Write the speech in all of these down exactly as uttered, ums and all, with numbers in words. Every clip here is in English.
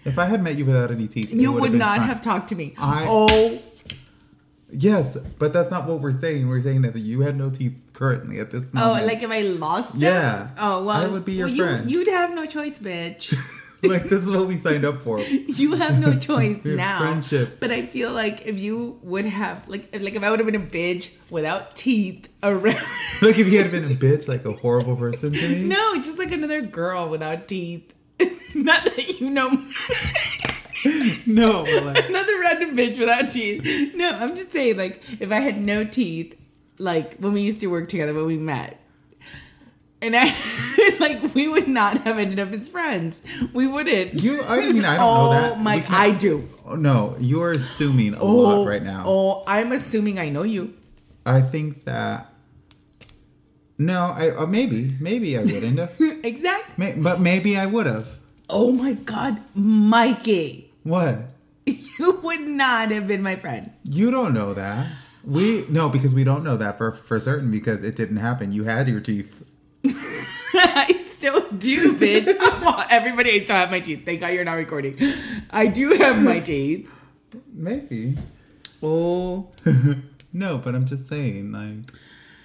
If I had met you without any teeth, you would not fine. have talked to me. I, oh. Yes, but that's not what we're saying. We're saying that you had no teeth currently at this moment. Oh, like if I lost them? Yeah. Oh, well. I would be your well, friend. You, you'd have no choice, bitch. Like, this is what we signed up for. You have no choice Your now. friendship. But I feel like if you would have, like, if, like if I would have been a bitch without teeth around. Like if you had been a bitch, like a horrible person to me. No, just like another girl without teeth. Not that you know. No, but like, Another random bitch without teeth. No, I'm just saying, like, if I had no teeth, like when we used to work together when we met. And I, like, we would not have ended up as friends. We wouldn't. you. I mean, I don't oh, know that. my, I do. Oh, no, you're assuming a Oh, lot right now. Oh, I'm assuming I know you. I think that. No, I uh, maybe, maybe I wouldn't have. Exactly. May, but maybe I would have. Oh my God, Mikey. What? You would not have been my friend. You don't know that. We no, because we don't know that for for certain because it didn't happen. You had your teeth. I still do, bitch. Well, everybody, I still have my teeth. Thank God you're not recording. I do have my teeth. Maybe. Oh. No, but I'm just saying, like,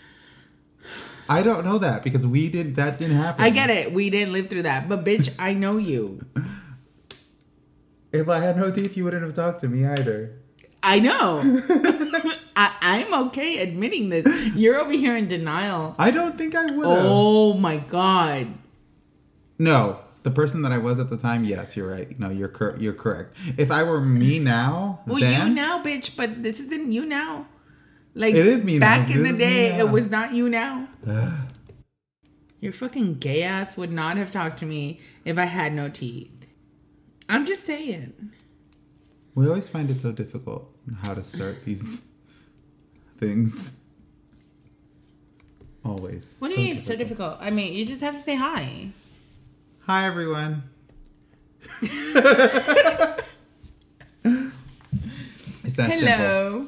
I don't know that because we did that didn't happen. I get it. We didn't live through that, but bitch, I know you. If I had no teeth, you wouldn't have talked to me either. I know. I, I'm okay admitting this. You're over here in denial. I don't think I would have. Oh my God. No, the person that I was at the time, yes, you're right. No, you're cor- you're correct. If I were me now, Well, then you now, bitch, but this isn't you now. Like, it is me back now. in This the is me day, now. it was not you now. Your fucking gay ass would not have talked to me if I had no teeth. I'm just saying. We always find it so difficult how to start these things. Always. What do So you mean it's so difficult? I mean, you just have to say hi. Hi, everyone. It's that Hello.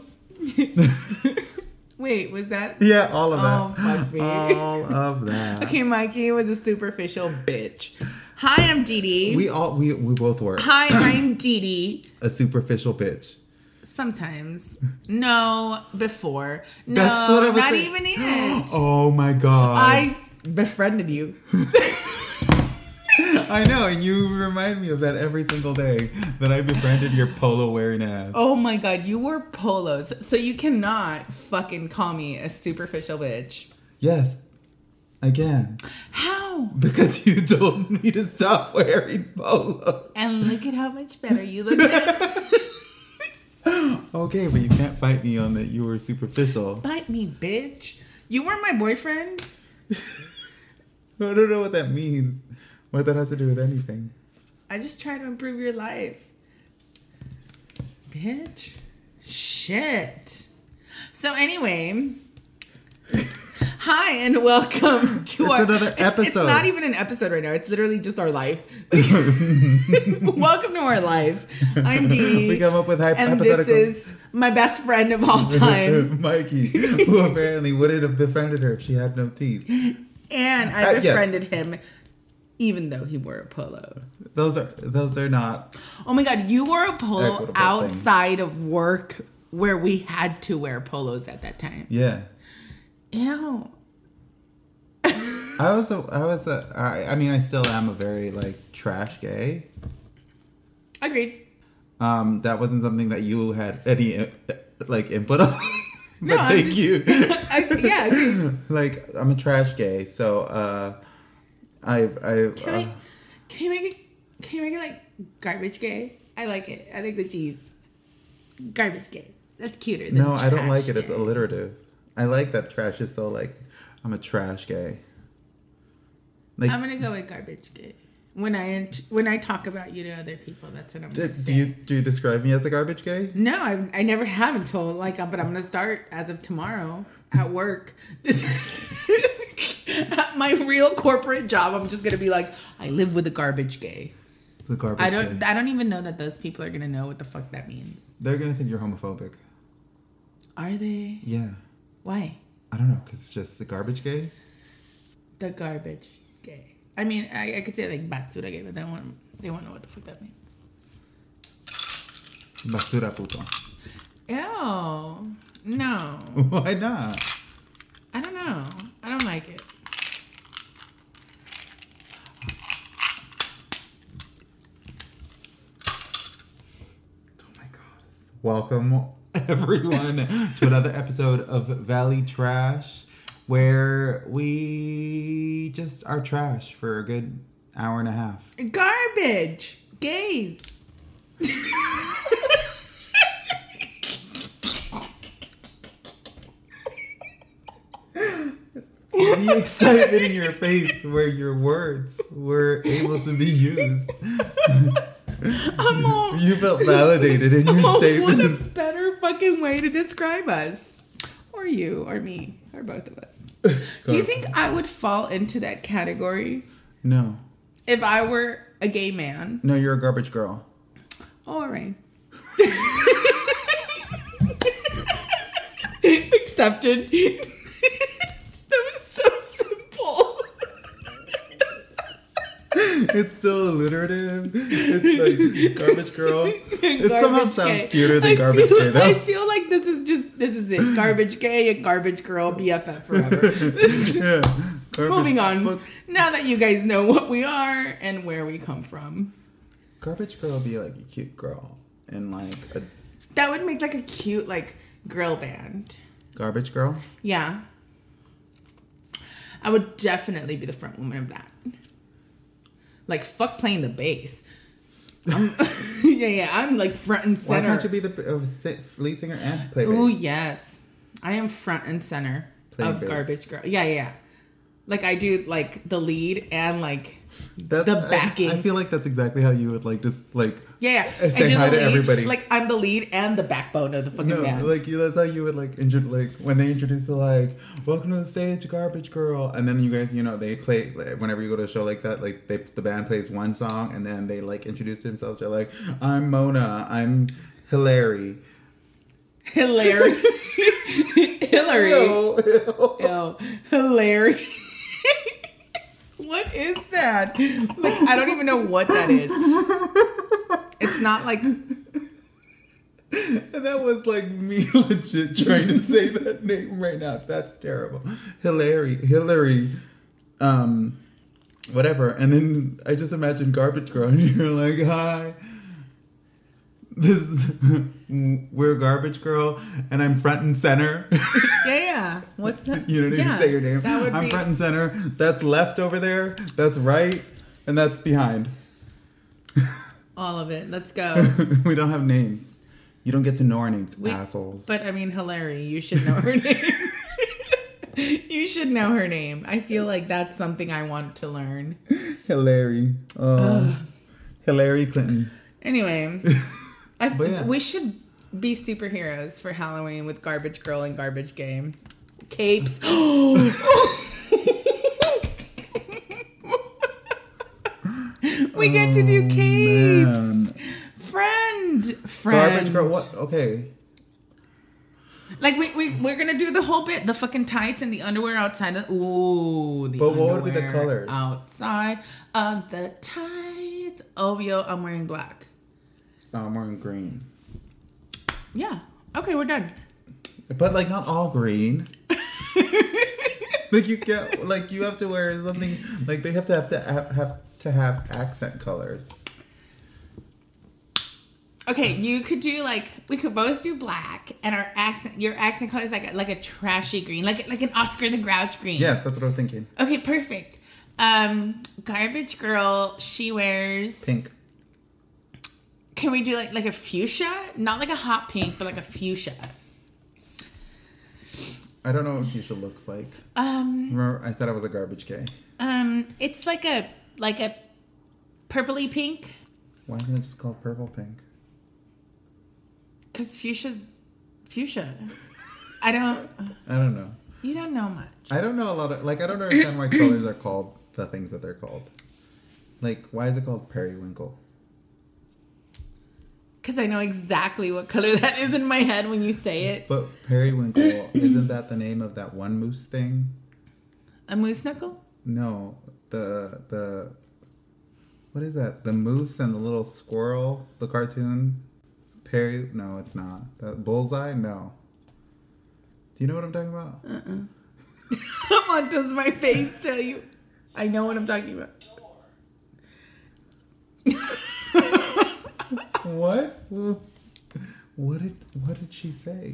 Wait, was that? simple. Yeah, all of that. Oh, fuck me. All of that. Okay, Mikey was a superficial bitch. Hi, I'm Dee Dee. We all we we both were Hi, I'm Dee Dee. a superficial bitch. Sometimes. No, before. No, That's what I was not saying. even it. Oh my god. I befriended you. I know, and you remind me of that every single day that I befriended your polo wearing ass. Oh my God, you wore polos. So you cannot fucking call me a superficial bitch. Yes. Again. How? Because you told me to stop wearing polos. And look at how much better you look. Okay, but you can't fight me on that you were superficial. Bite me, bitch. You weren't my boyfriend. I don't know what that means. What that has to do with anything. I just try to improve your life. Bitch. Shit. So anyway, hi and welcome to It's our another it's, episode. It's not even an episode right now. It's literally just our life. Welcome to our life. I'm Dee. We come up with hy- and hypothetical. this is my best friend of all time. Mikey, who apparently wouldn't have befriended her if she had no teeth. And I Uh, yes. befriended him even though he wore a polo. Those are those are not. Oh my God, you wore a polo Equitable outside of work where we had to wear polos at that time. Yeah. Ew. I was a, I was a, I, I mean, I still am a very like trash gay. Agreed. Um, that wasn't something that you had any uh, like input on. But No, I'm thank just- you. I, yeah, agreed. Like I'm a trash gay, so uh, I I. Can uh, I can you make it can you make it like garbage gay? I like it. I like the cheese. Garbage gay. That's cuter than No, I don't trash like it. It's gay. alliterative. I like that trash is so like, I'm a trash gay. Like, I'm gonna go with garbage gay. When I int- when I talk about you to other people, that's what I'm do, gonna do say. you do you describe me as a garbage gay? No, I I never have until like, uh, but I'm gonna start as of tomorrow at work. This at my real corporate job, I'm just gonna be like, I live with a garbage gay. The garbage I don't gay. I don't even know that those people are gonna know what the fuck that means. They're gonna think you're homophobic. Are they? Yeah, Why? I don't know, cause it's just the garbage gay. The garbage gay. I mean, I, I could say like basura gay, but they won't they won't know what the fuck that means. Basura puto. Ew. No. Why not? I don't know. I don't like it. Oh my god. Welcome everyone to another episode of Valley Trash, where we just are trash for a good hour and a half. Garbage. Gays. The excitement in your face where your words were able to be used. I'm all, You felt validated in your oh, statement. what a better fucking way to describe us. Or you, or me, or both of us. Do you think I would fall into that category No. if I were a gay man? No, you're a garbage girl. All right. Accepted. That was so simple. It's so alliterative. It's like garbage girl. It somehow Garbage sounds gay. cuter than I garbage feel, gay, though. I feel like this is just, this is it. Garbage gay and garbage girl, B F F forever. This is, Yeah. Garbage, moving on. But Now that you guys know what we are and where we come from. garbage girl would be like a cute girl. And like a That would make like a cute, like, girl band. garbage girl? Yeah. I would definitely be the front woman of that. Like, fuck playing the bass. I'm, yeah, yeah, I'm like front and Why center. can't you be the uh, si- lead singer and play bass? Ooh, yes. I am front and center Playing of bass. Garbage Girl. Yeah, yeah, yeah. Like, I do, like, the lead and, like, That's, the backing. I, I feel like that's exactly how you would like just like yeah, yeah. say I do hi the to lead. everybody. Like, I'm the lead and the backbone of the fucking no, band. like you, that's how you would like intro, like when they introduce the like welcome to the stage, Garbage Girl, and then you guys, you know, they play like, whenever you go to a show like that, like they the band plays one song and then they like introduce themselves. They're like, I'm Mona, I'm Hilary. Hillary. Hillary. Ew, ew. Ew. Hillary. What is that? Like, I don't even know what that is. It's not like... And that was like me legit trying to say that name right now. That's terrible. Hilary, Hillary, um, whatever. And then I just imagine Garbage Girl, and you're like, "Hi, this we're Garbage Girl, and I'm front and center." Yeah, yeah. What's that? You don't even Yeah, say your name. That would I'm be... front and center. That's left over there. That's right, and that's behind. All of it. Let's go. We don't have names. You don't get to know our names, We- assholes. But, I mean, Hillary, you should know her name. You should know her name. I feel like that's something I want to learn. Hilary. Oh. Hillary Clinton. Anyway, I, But yeah. we should be superheroes for Halloween with Garbage Girl and Garbage Game. Capes. We get to do Oh, capes. man. Friend. Friend. Garbage Girl. What? Okay. Like, we, we, we're going to do the whole bit. The fucking tights and the underwear outside. The, ooh, the But what would be the underwear colors? outside of the tights. Oh, yo, I'm wearing black. Oh, I'm wearing green. Yeah. Okay, we're done. But like not all green. Like you get like you have to wear something like they have to have to have, have to have accent colors. Okay, you could do like we could both do black, and our accent, your accent color is like a, like a trashy green, like like an Oscar the Grouch green. Yes, that's what I was thinking. Okay, perfect. Um, Garbage Girl, she wears. Pink. Can we do like like a fuchsia? Not like a hot pink, but like a fuchsia. I don't know what fuchsia looks like. Um, Remember, I said I was a garbage gay. um, it's like a like a purpley pink. Why isn't it just called purple pink? Cause fuchsia's fuchsia. I don't. I don't know. You don't know much. I don't know a lot of like I don't understand why colors are called the things that they're called. Like, why is it called periwinkle? Because I know exactly what color that is in my head when you say it. But periwinkle, isn't that the name of that one moose thing? A moose knuckle? No, the the what is that? The moose and the little squirrel, the cartoon. Perry? No, it's not. That bullseye? No. Do you know what I'm talking about? Uh-uh. What does my face tell you? I know what I'm talking about. What? What did What did she say?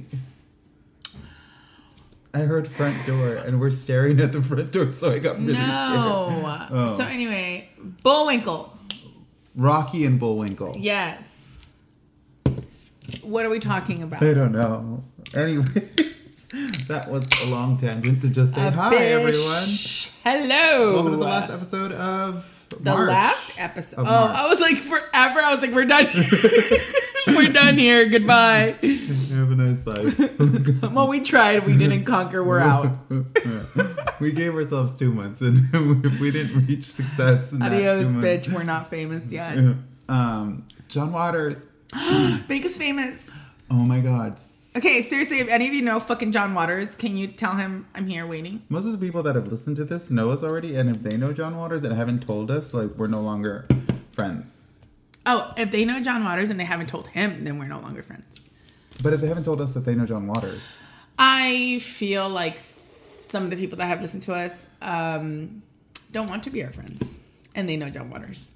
I heard front door, and we're staring at the front door, so I got really no. scared. Oh. So anyway, Bullwinkle. Rocky and Bullwinkle. Yes. What are we talking about? I don't know. Anyways, that was a long tangent to just say a hi, bish. everyone. Hello. Welcome to the last episode of The March. last episode. Of Oh, March. I was like, forever. I was like, we're done. We're done here. Goodbye. Have a nice life. Well, we tried. We didn't conquer. We're out. We gave ourselves two months, and if we didn't reach success in Adios, that two months, bitch. We're not famous yet. Um, John Waters. Make us famous. Oh my God. Okay, seriously, if any of you know fucking John Waters, can you tell him I'm here waiting? Most of the people that have listened to this know us already, and if they know John Waters and haven't told us, like, we're no longer friends. Oh, if they know John Waters and they haven't told him, then we're no longer friends. But if they haven't told us that they know John Waters, I feel like some of the people that have listened to us um, don't want to be our friends, and they know John Waters.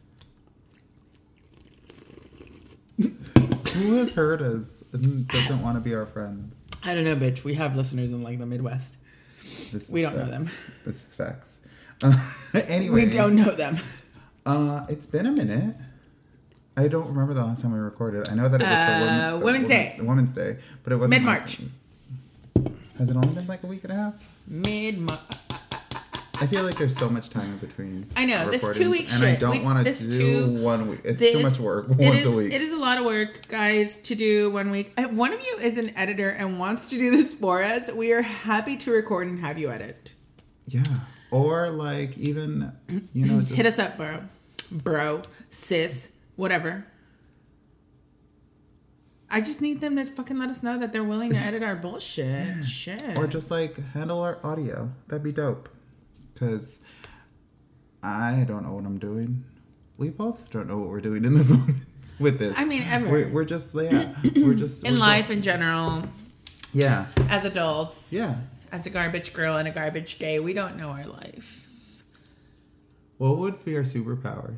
who has heard us and doesn't want to be our friends? I don't know, bitch. We have listeners in like the Midwest. This We don't facts. know them. This is facts. Uh, anyway, We don't know them. Uh, it's been a minute. I don't remember the last time we recorded. I know that it was the, Uh, women, the Women's Day. the Women's Day, but it wasn't Mid-March. Like, has it only been like a week and a half? Mid-March. I feel like there's so much time in between. I know, this recordings, two-week and I shit. don't We- want to this do two- one week. It's This- too much work. it Once is- a week. It is a lot of work, guys, to do one week. If one of you is an editor and wants to do this for us, we are happy to record and have you edit. Yeah, or like even you know just Hit us up, bro. Bro, sis, whatever. I just need them to fucking let us know that they're willing to edit our bullshit. Shit. or just like handle our audio. That'd be dope. Cause I don't know what I'm doing. We both don't know what we're doing in this moment with this. I mean, ever. We're, we're just yeah. We're just in we're life go- in general, Yeah. as adults, Yeah. as a garbage girl and a garbage gay, we don't know our life. What would be our superpowers?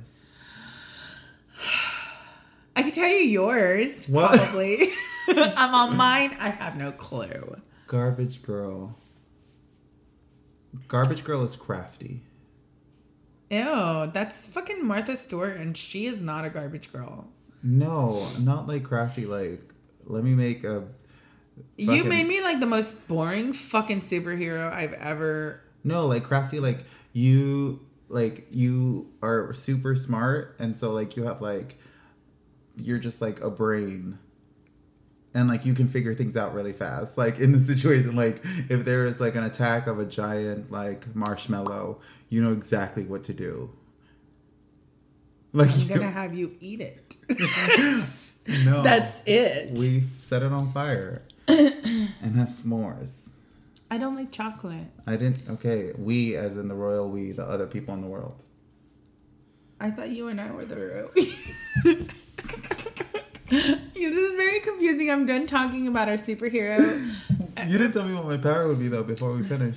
I could tell you yours, What? probably. I'm on mine. I have no clue. Garbage girl. Garbage girl is crafty. Ew, that's fucking Martha Stewart, and she is not a garbage girl. No, not like crafty. Like, let me make a. You fucking- made me like the most boring fucking superhero I've ever. No, like crafty. Like you, like you are super smart, and so like you have like, you're just like a brain. And like you can figure things out really fast. Like in the situation, like if there is like an attack of a giant like marshmallow, you know exactly what to do. Like I'm you- gonna have you eat it. no, That's it. we set it on fire and have s'mores. I don't like chocolate. I didn't. Okay, we as in the royal we, the other people in the world. I thought you and I were the real. Yeah, this is very confusing. I'm done talking about our superhero. You didn't tell me what my power would be though before we finish.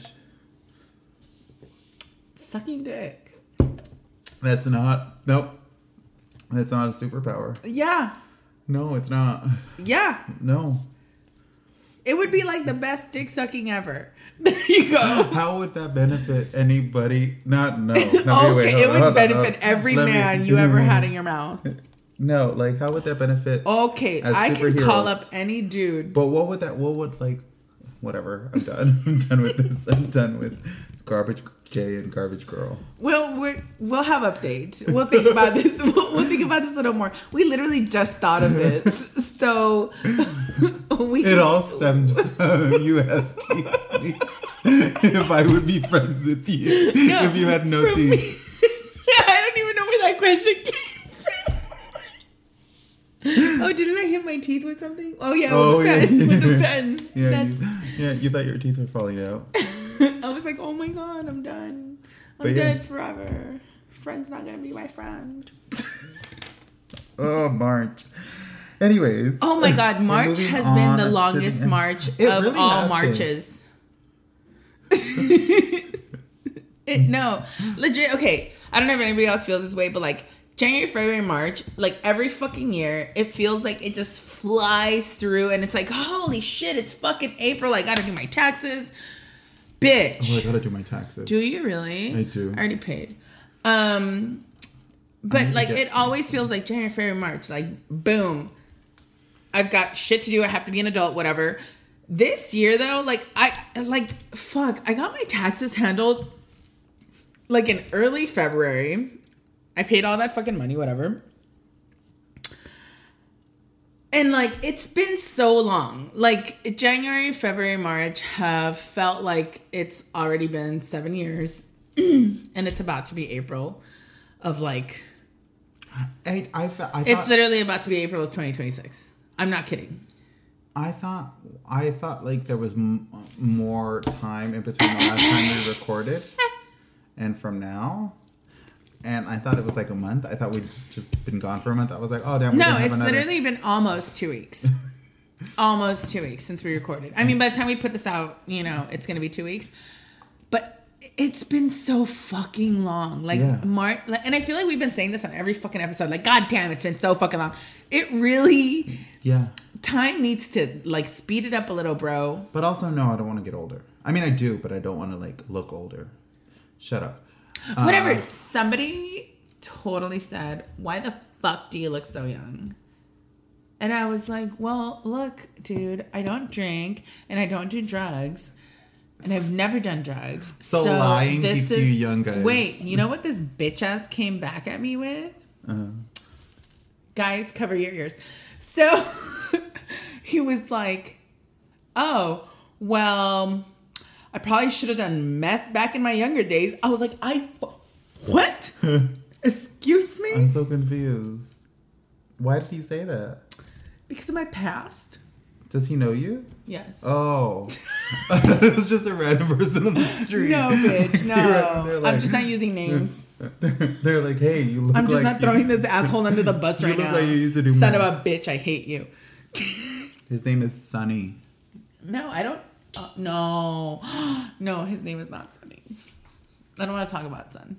Sucking dick. That's not. Nope. That's not a superpower. Yeah. No, it's not. Yeah. No. It would be like the best dick sucking ever. There you go. How would that benefit anybody? Not no. no okay, wait, hold it on, would hold on, benefit hold on. every Let me- man you ever had in your mouth. No, like how would that benefit? Okay, as I can call superheroes? up any dude. But what would that? What would like? Whatever. I'm done. I'm done with this. I'm done with garbage gay and garbage girl. We'll we're, we'll have updates. We'll think about this. We'll, we'll think about this a little more. We literally just thought of this, so we. It all stemmed from you asking me if I would be friends with you No, if you had no from teeth. me. I don't even know where that question came from. Oh, didn't I hit my teeth with something? Oh yeah, with Oh, the yeah. pen. With the pen. Yeah, That's, you, yeah. You thought your teeth were falling out. I was like, oh my god, I'm done. I'm But yeah. dead forever. Friend's not gonna be my friend. Oh, March. Anyways. Oh my God, March has been the longest the March it of really all has Marches. it, no, legit. Okay, I don't know if anybody else feels this way, but like January, February, March, like every fucking year, it feels like it just flies through, and it's like, holy shit, it's fucking April. I gotta do my taxes, bitch. Oh, I gotta do my taxes. Do you really? I do. I already paid. Um, but like get- it always feels like January, February, March. Like boom, I've got shit to do. I have to be an adult, whatever. This year though, like I like fuck, I got my taxes handled like in early February. I paid all that fucking money, whatever. And like it's been so long. Like January, February, March have felt like it's already been seven years. And it's about to be April of like I, I, fe- I thought, it's literally about to be April of twenty twenty-six. I'm not kidding. I thought I thought like there was m- more time in between the last time we recorded and from now, and I thought it was like a month. I thought we'd just been gone for a month. I was like, oh damn. We No, didn't have it's another- literally been almost two weeks. Almost two weeks since we recorded. I mean, by the time we put this out, you know, it's going to be two weeks. But it's been so fucking long. Like, Yeah. March, and I feel like we've been saying this on every fucking episode. Like, God damn, it's been so fucking long. It really, Yeah. time needs to, like, speed it up a little, bro. But also, no, I don't want to get older. I mean, I do, but I don't want to like look older. Shut up. Whatever. Uh, Somebody totally said, why the fuck do you look so young? And I was like, well, look, dude, I don't drink and I don't do drugs. And I've never done drugs. So lying keeps you young, guys. Wait, you know what this bitch ass came back at me with? Uh, Guys, cover your ears. So he was like, oh, well, I probably should have done meth back in my younger days. I was like, I, what? Excuse me? I'm so confused. Why did he say that? Because of my past. Does he know you? Yes. Oh. I thought it was just a random person on the street. No, bitch, no. They're- they're like- I'm just not using names. They're, they're like, hey, you look I'm just like not throwing you, this asshole under the bus you right look now. like you used to do Son meth. of a bitch, I hate you. His name is Sunny. No, I don't. Uh, no. No, his name is not Sunny. I don't want to talk about Sun.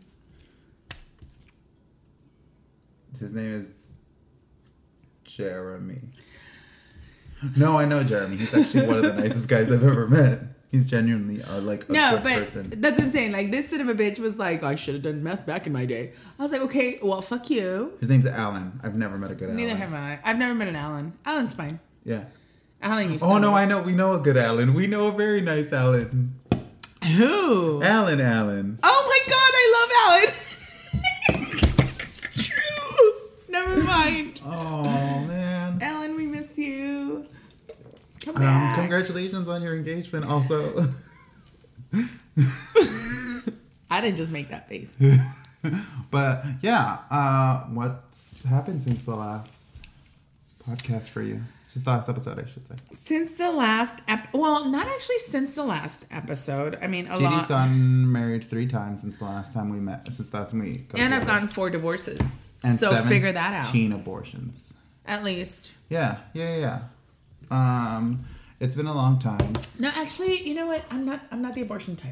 His name is Jeremy. No, I know Jeremy. He's actually one of the nicest guys I've ever met. He's genuinely uh, like a No, good but person. that's what I'm saying. Like, this son of a bitch was like, I should have done meth back in my day. I was like, okay, well, fuck you. His name's Alan. I've never met a good Neither Alan. have I. I've never met an Alan. Alan's fine. Yeah. Alan used Oh no, I know. We know a good Alan. We know a very nice Alan. Who? Alan, Alan. Oh my god, I love Alan. It's true. Never mind. Oh man. Alan, we miss you. Come Um, back. congratulations on your engagement. Also. I didn't just make that face. But yeah, uh, what's happened since the last podcast for you? Since the last episode, I should say. Since the last ep- well, not actually since the last episode. I mean, a J D's lot. gotten married three times since the last time we met. Since the last time we got And I've together. gotten four divorces. And so figure that out. seventeen abortions. At least. Yeah, yeah, yeah. yeah. Um, it's been a long time. No, actually, you know what? I'm not. I'm not the abortion type.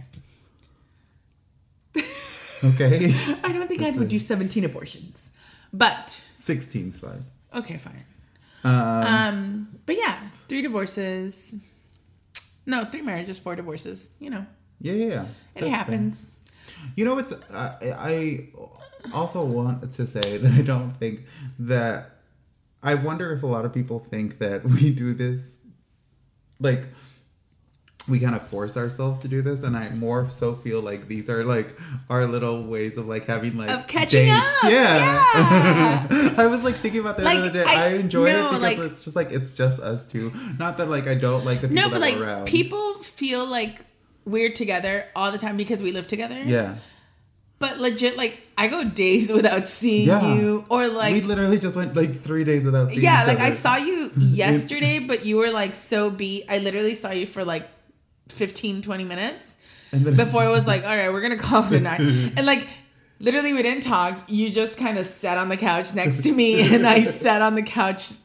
Okay, I don't think I would do seventeen abortions, but sixteen's fine. okay, fine. Um, Um, but yeah, three divorces. No, three marriages, four divorces. You know, yeah, yeah, yeah. it That's happens. fair. You know, it's. Uh, I also want to say that I don't think that. I wonder if a lot of people think that we do this, like, we kind of force ourselves to do this, and I more so feel like these are like our little ways of like having like Of catching dates. up. Yeah. Yeah. I was like thinking about that Like, the other day. I- I, enjoy no, it because like- it's just like it's just us two. Not that like I don't like the people No, but that like we're around. people feel like we're together all the time because we live together. Yeah. But legit, like I go days without seeing Yeah. you, or like we literally just went like three days without seeing yeah, each like I other. saw you yesterday, but you were like so beat. I literally saw you for like fifteen, twenty minutes And then before it was like, all right, we're gonna call it a night. And like literally we didn't talk. You just kind of sat on the couch next to me, and I sat on the couch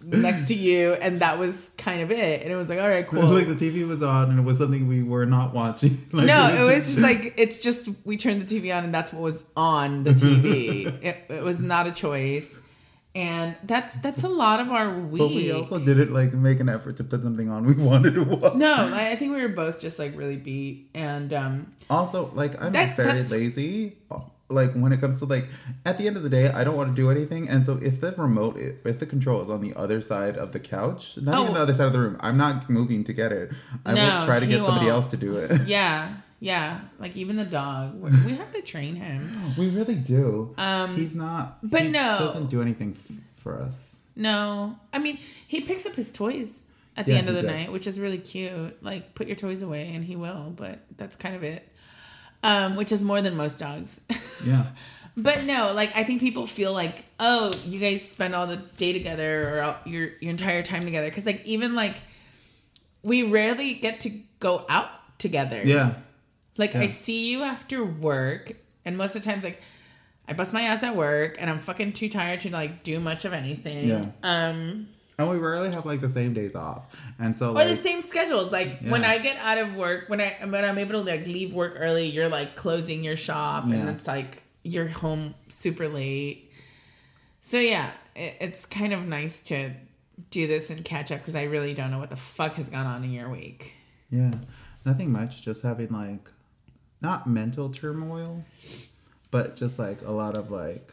next to you, and that was kind of it. And it was like, all right, cool. Like the T V was on, and it was something we were not watching. Like, no, it was, it was just... just like it's just we turned the T V on, and that's what was on the T V. it, it was not a choice. And that's that's a lot of our week. But we also didn't like make an effort to put something on we wanted to watch. No, I think we were both just like really beat. And um also, like, I'm that, very that's... lazy. Like, when it comes to, like, at the end of the day, I don't want to do anything. And so if the remote, if the control is on the other side of the couch, not oh. even the other side of the room, I'm not moving to get it. I no, will try to get somebody won't. else to do it. Yeah. Yeah. Like, even the dog. We have to train him. We really do. Um, He's not. But he no. doesn't do anything for us. No. I mean, he picks up his toys at the yeah, end of the does. night, which is really cute. Like, put your toys away, and he will. But that's kind of it. Um, which is more than most dogs. Yeah. But no, like, I think people feel like, oh, you guys spend all the day together or all, your your entire time together. Because, like, even, like, we rarely get to go out together. Yeah. Like, yeah. I see you after work. And most of the times, like, I bust my ass at work. And I'm fucking too tired to, like, do much of anything. Yeah. Um... And we rarely have, like, the same days off. And so, like... Or the same schedules. Like, yeah. when I get out of work, when, I, when I'm able to, like, leave work early, you're, like, closing your shop. Yeah. And it's, like, you're home super late. So, yeah, it, it's kind of nice to do this and catch up because I really don't know what the fuck has gone on in your week. Yeah. Nothing much. Just having, like, not mental turmoil, but just, like, a lot of, like...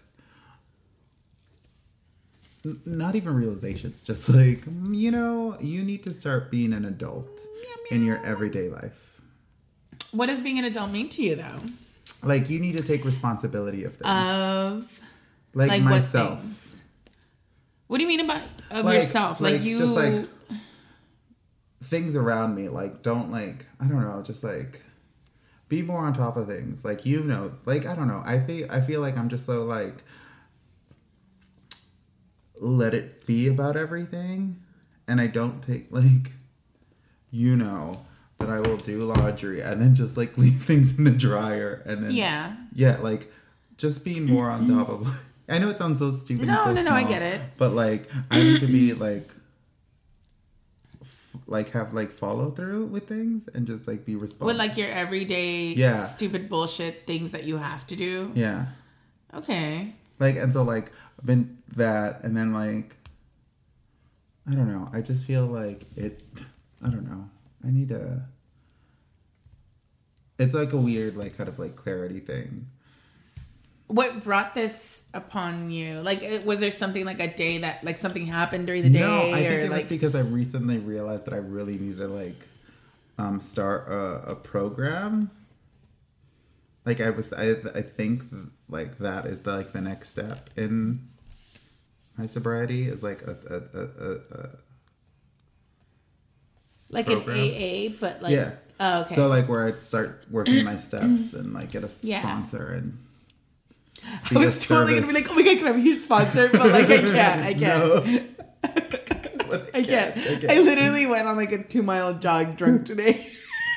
Not even realizations, just like, you know, you need to start being an adult in your everyday life. What does being an adult mean to you, though? Like, you need to take responsibility of things. Of? Like, like myself. What, what do you mean about of like, yourself? Like, like, you... Just, like, things around me. Like, don't, like, I don't know, just, like, be more on top of things. Like, you know, like, I don't know. I feel, I feel like I'm just so, like... let it be about everything, and I don't take, like, you know, that I will do laundry and then just, like, leave things in the dryer and then yeah yeah like just being more on top of, like, I know it sounds so stupid. No, and so no, no, small, I get it. But, like, I need to be, like, f- like, have, like, follow through with things and just, like, be responsible. With, like, your everyday yeah. stupid bullshit things that you have to do? Yeah. Okay. Like, and so, like, I've been that, and then, like, I don't know. I just feel like it, I don't know. I need to, it's like a weird, like, kind of, like, clarity thing. What brought this upon you? Like, was there something, like, a day that, like, something happened during the day? No, I think or, it like... was because I recently realized that I really need to, like, um, start a, a program. Like, I was, I, I think, like, that is, the, like, the next step in my sobriety is, like, a, a, a, a, a like program. An A A, but, like... Yeah. Oh, okay. So, like, where I'd start working my steps and, like, get a yeah. sponsor and... I was totally going to be like, oh my God, can I be your sponsor? But, like, I can't. I can't. No. I, can't. I can't. I literally went on, like, a two-mile jog drunk today.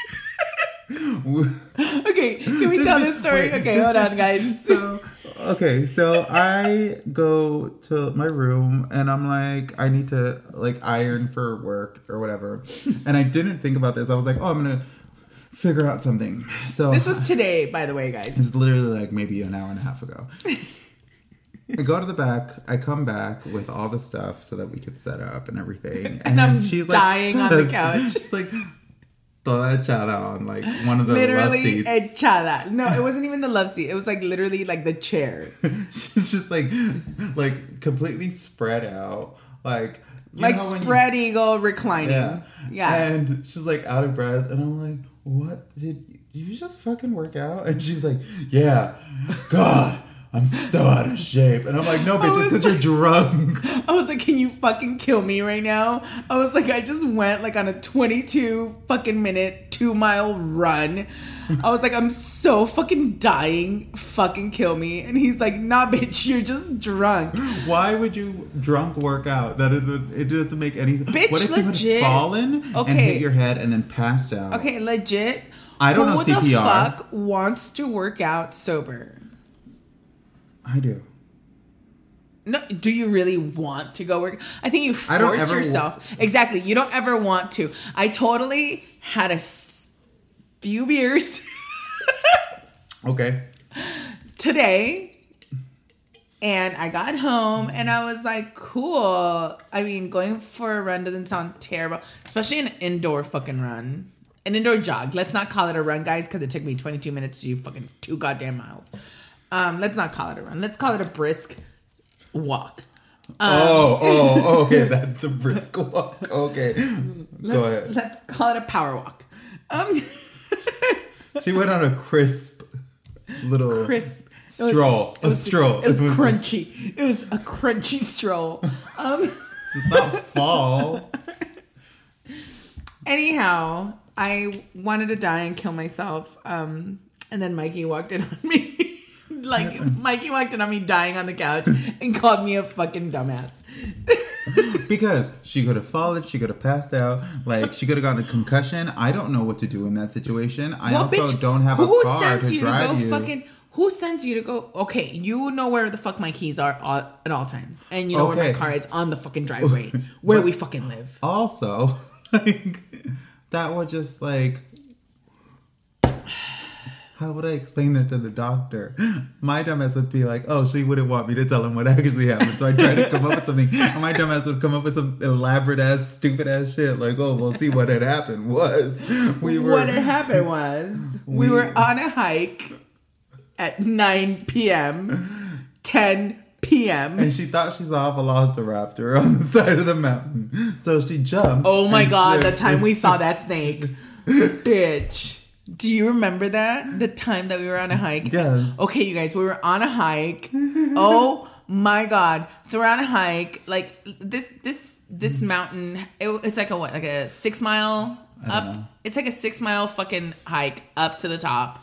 Okay, can we this tell bitch, this story? Wait, okay, this hold bitch, on, guys. So, okay, so I go to my room and I'm like, I need to, like, iron for work or whatever. And I didn't think about this. I was like, oh, I'm going to figure out something. So this was today, by the way, guys. It's literally, like, maybe an hour and a half ago. I go to the back. I come back with all the stuff so that we could set up and everything. And, and I'm she's dying like, on the couch. She's like... toda echada on, like, one of the literally love seats. Echada. No, it wasn't even the love seat. It was, like, literally, like, the chair. She's just, like, like, completely spread out. Like, you like, spread you... eagle reclining. Yeah. yeah. And she's, like, out of breath. And I'm like, what? Did you just fucking work out? And she's like, yeah. God. I'm so out of shape. And I'm like, no, bitch, it's because like, you're drunk. I was like, can you fucking kill me right now? I was like, I just went like on a twenty-two fucking minute, two mile run. I was like, I'm so fucking dying. Fucking kill me. And he's like, nah, bitch, you're just drunk. Why would you drunk work out? That is, it doesn't make any sense. Bitch, what if legit. you had fallen okay. and hit your head and then passed out? Okay, legit. I don't Who know C P R. Who the fuck wants to work out sober? I do. No, do you really want to go work? I think you I don't force ever yourself. Wa- exactly. You don't ever want to. I totally had a s- few beers. Okay. Today. And I got home and I was like, cool. I mean, going for a run doesn't sound terrible, especially an indoor fucking run. An indoor jog. Let's not call it a run, guys, because it took me twenty-two minutes to do fucking two goddamn miles. Um, let's not call it a run. Let's call it a brisk walk. Um, oh, oh, okay. That's a brisk walk. Okay. Go ahead. Let's call it a power walk. Um, she went on a crisp little crisp stroll. It was, a stroll. It was, it was crunchy. It was a crunchy stroll. Um, it's not fall. Anyhow, I wanted to die and kill myself. Um, and then Mikey walked in on me. Like, Mikey walked in on me dying on the couch and called me a fucking dumbass. Because she could have fallen, she could have passed out, like she could have gotten a concussion. I don't know what to do in that situation. I well, also bitch, don't have a who car sends to you drive to go you. Fucking, who sends you to go? Okay, you know where the fuck my keys are all, at all times, and you know okay. where my car is on the fucking driveway where we fucking live. Also, like that would just like. How would I explain that to the doctor? My dumbass would be like, oh, she wouldn't want me to tell him what actually happened. So I tried to come up with something. And my dumbass would come up with some elaborate ass, stupid ass shit. Like, oh, well, see what had happened was we were. What had happened was we, we were on a hike at nine p.m., ten p.m. And she thought she saw a velociraptor on the side of the mountain. So she jumped. Oh my God, the time we saw that snake. Bitch. Do you remember that? The time that we were on a hike? Yes. Okay, you guys, we were on a hike. Oh my God. So we're on a hike. Like this this this mountain, it, it's like a what? Like a six mile up? know. It's like a six mile fucking hike up to the top.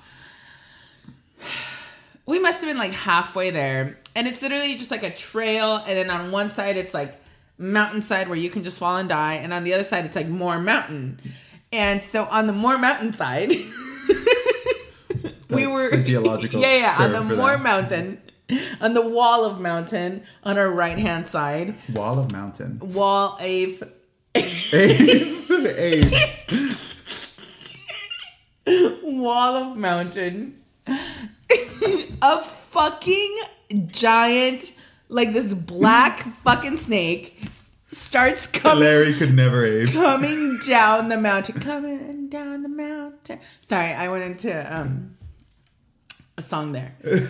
We must have been like halfway there. And it's literally just like a trail. And then on one side, it's like mountainside where you can just fall and die. And on the other side, it's like more mountain. And so on the more mountain side, we were the geological yeah yeah on term the for more that. mountain, on the wall of mountain on our right hand side, Wall of mountain. wall Ave, Ave. Ave. wall of mountain, a fucking giant like this black fucking snake starts coming. Larry could never Ave. Coming down the mountain, coming down the mountain. Sorry, I went into um a song there.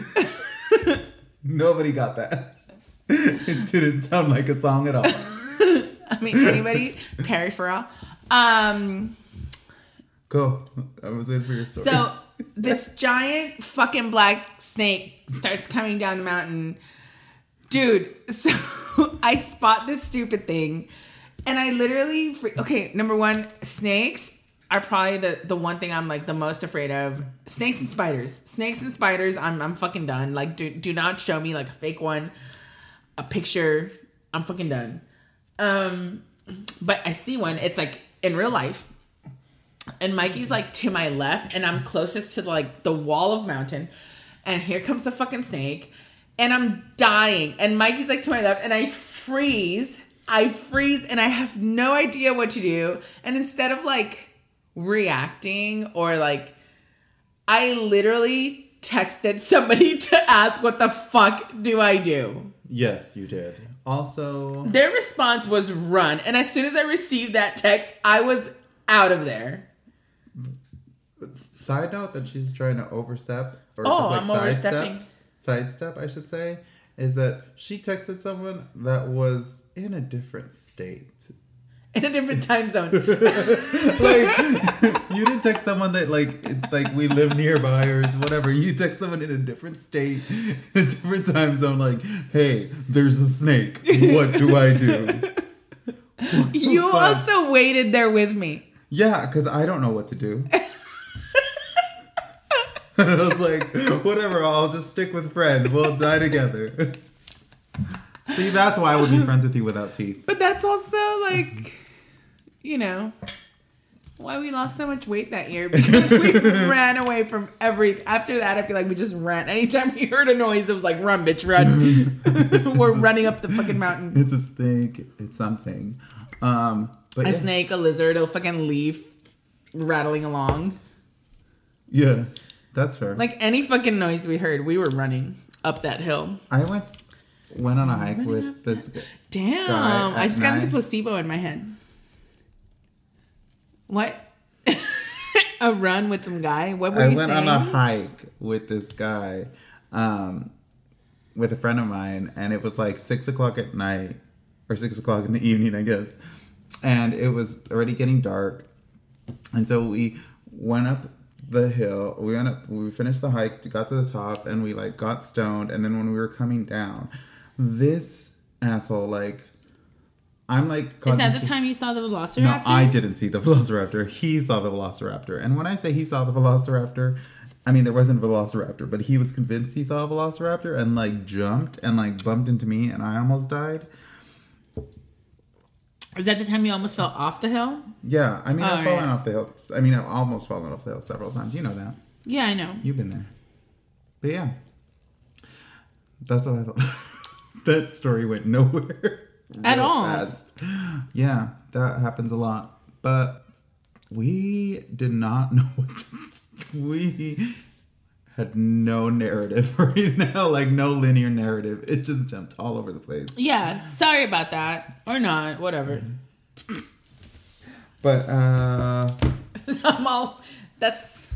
Nobody got that. It didn't sound like a song at all. I mean, anybody? Perry Farrell. Um. Go. I was waiting for your story. So this giant fucking black snake starts coming down the mountain. Dude, so I spot this stupid thing and I literally, fre- okay, number one, snakes are probably the, the one thing I'm like the most afraid of. Snakes and spiders. Snakes and spiders, I'm I'm fucking done. Like, do, do not show me like a fake one, a picture. I'm fucking done. Um, but I see one, it's like in real life. And Mikey's like to my left and I'm closest to like the wall of mountain. And here comes the fucking snake. And I'm dying. And Mikey's like to my left. And I freeze. I freeze. And I have no idea what to do. And instead of like reacting or like, I literally texted somebody to ask what the fuck do I do? Yes, you did. Also, their response was run. And as soon as I received that text, I was out of there. Side note that she's trying to overstep. Or Oh, just like I'm sidestep, overstepping. Sidestep, I should say, is that she texted someone that was in a different state. In a different time zone. Like, you didn't text someone that like it's like we live nearby or whatever. You text someone in a different state, in a different time zone. Like, hey, there's a snake. What do I do? You Fuck. also waited there with me. Yeah, because I don't know what to do. And I was like, whatever, I'll just stick with Fred. We'll die together. See, that's why I would be friends with you without teeth. But that's also like, you know, why we lost so much weight that year because we ran away from every. After that, I feel like we just ran. Anytime we heard a noise, it was like, run, bitch, run. We're running up the fucking mountain. It's a snake. It's something. Um, but a yeah. snake, a lizard, a fucking leaf rattling along. Yeah, that's fair. Like any fucking noise we heard, we were running up that hill. I went went on a hike with this guy. Damn, I just got night. into placebo in my head. What? A run with some guy? What were I you went saying? on a hike with this guy, um, with a friend of mine, and it was like six o'clock at night, or six o'clock in the evening, I guess. And it was already getting dark, and so we went up the hill. We went up. We finished the hike, got to the top, and we like got stoned. And then when we were coming down, this asshole like. I'm like... Is that the time you saw the Velociraptor? No, I didn't see the Velociraptor. He saw the Velociraptor. And when I say he saw the Velociraptor, I mean, there wasn't a Velociraptor, but he was convinced he saw a Velociraptor and, like, jumped and, like, bumped into me, and I almost died. Is that the time you almost fell off the hill? Yeah. I mean, oh, I've fallen right. off the hill. I mean, I've almost fallen off the hill several times. You know that. Yeah, I know. You've been there. But, yeah. That's what I thought. That story went nowhere. At all. Fast. Yeah, that happens a lot. But we did not know what to, we had no narrative right now, like no linear narrative. It just jumped all over the place. Yeah, sorry about that. Or not, whatever. But uh I'm all that's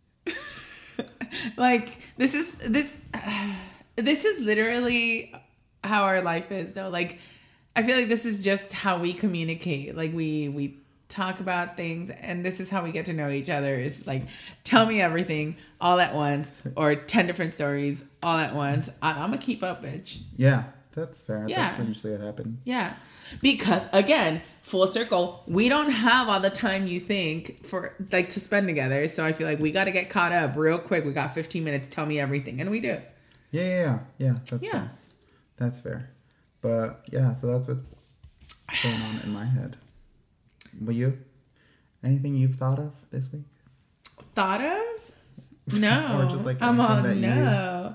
like this is this uh, this is literally how our life is though. Like I feel like this is just how we communicate. Like we we talk about things, and this is how we get to know each other. It's like, tell me everything all at once, or ten different stories all at once. I, I'm gonna keep up, bitch. Yeah, that's fair. Yeah. That's usually what happened. Yeah, because again, full circle, we don't have all the time you think for like to spend together. So I feel like we got to get caught up real quick. We got fifteen minutes. Tell me everything, and we do. Yeah, yeah, yeah. yeah that's Yeah. fair. That's fair. But yeah, so that's what's going on in my head. But you? Anything you've thought of this week? Thought of? No. Or just like I'm all anything that no.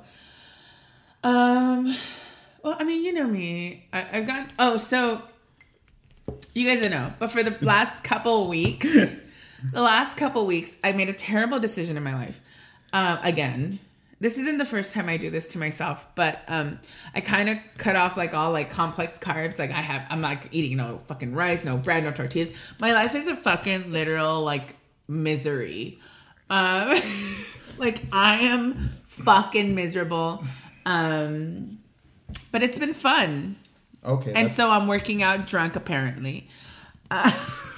Um. Well, I mean, you know me. I, I've got. Oh, so you guys don't know, but for the last couple weeks, the last couple weeks, I made a terrible decision in my life. Um, again. This isn't the first time I do this to myself, but um, I kind of cut off like all like complex carbs. Like I have, I'm like eating no fucking rice, no bread, no tortillas. My life is a fucking literal like misery. Um, like I am fucking miserable. Um, but it's been fun. Okay. And so I'm working out drunk apparently. Uh,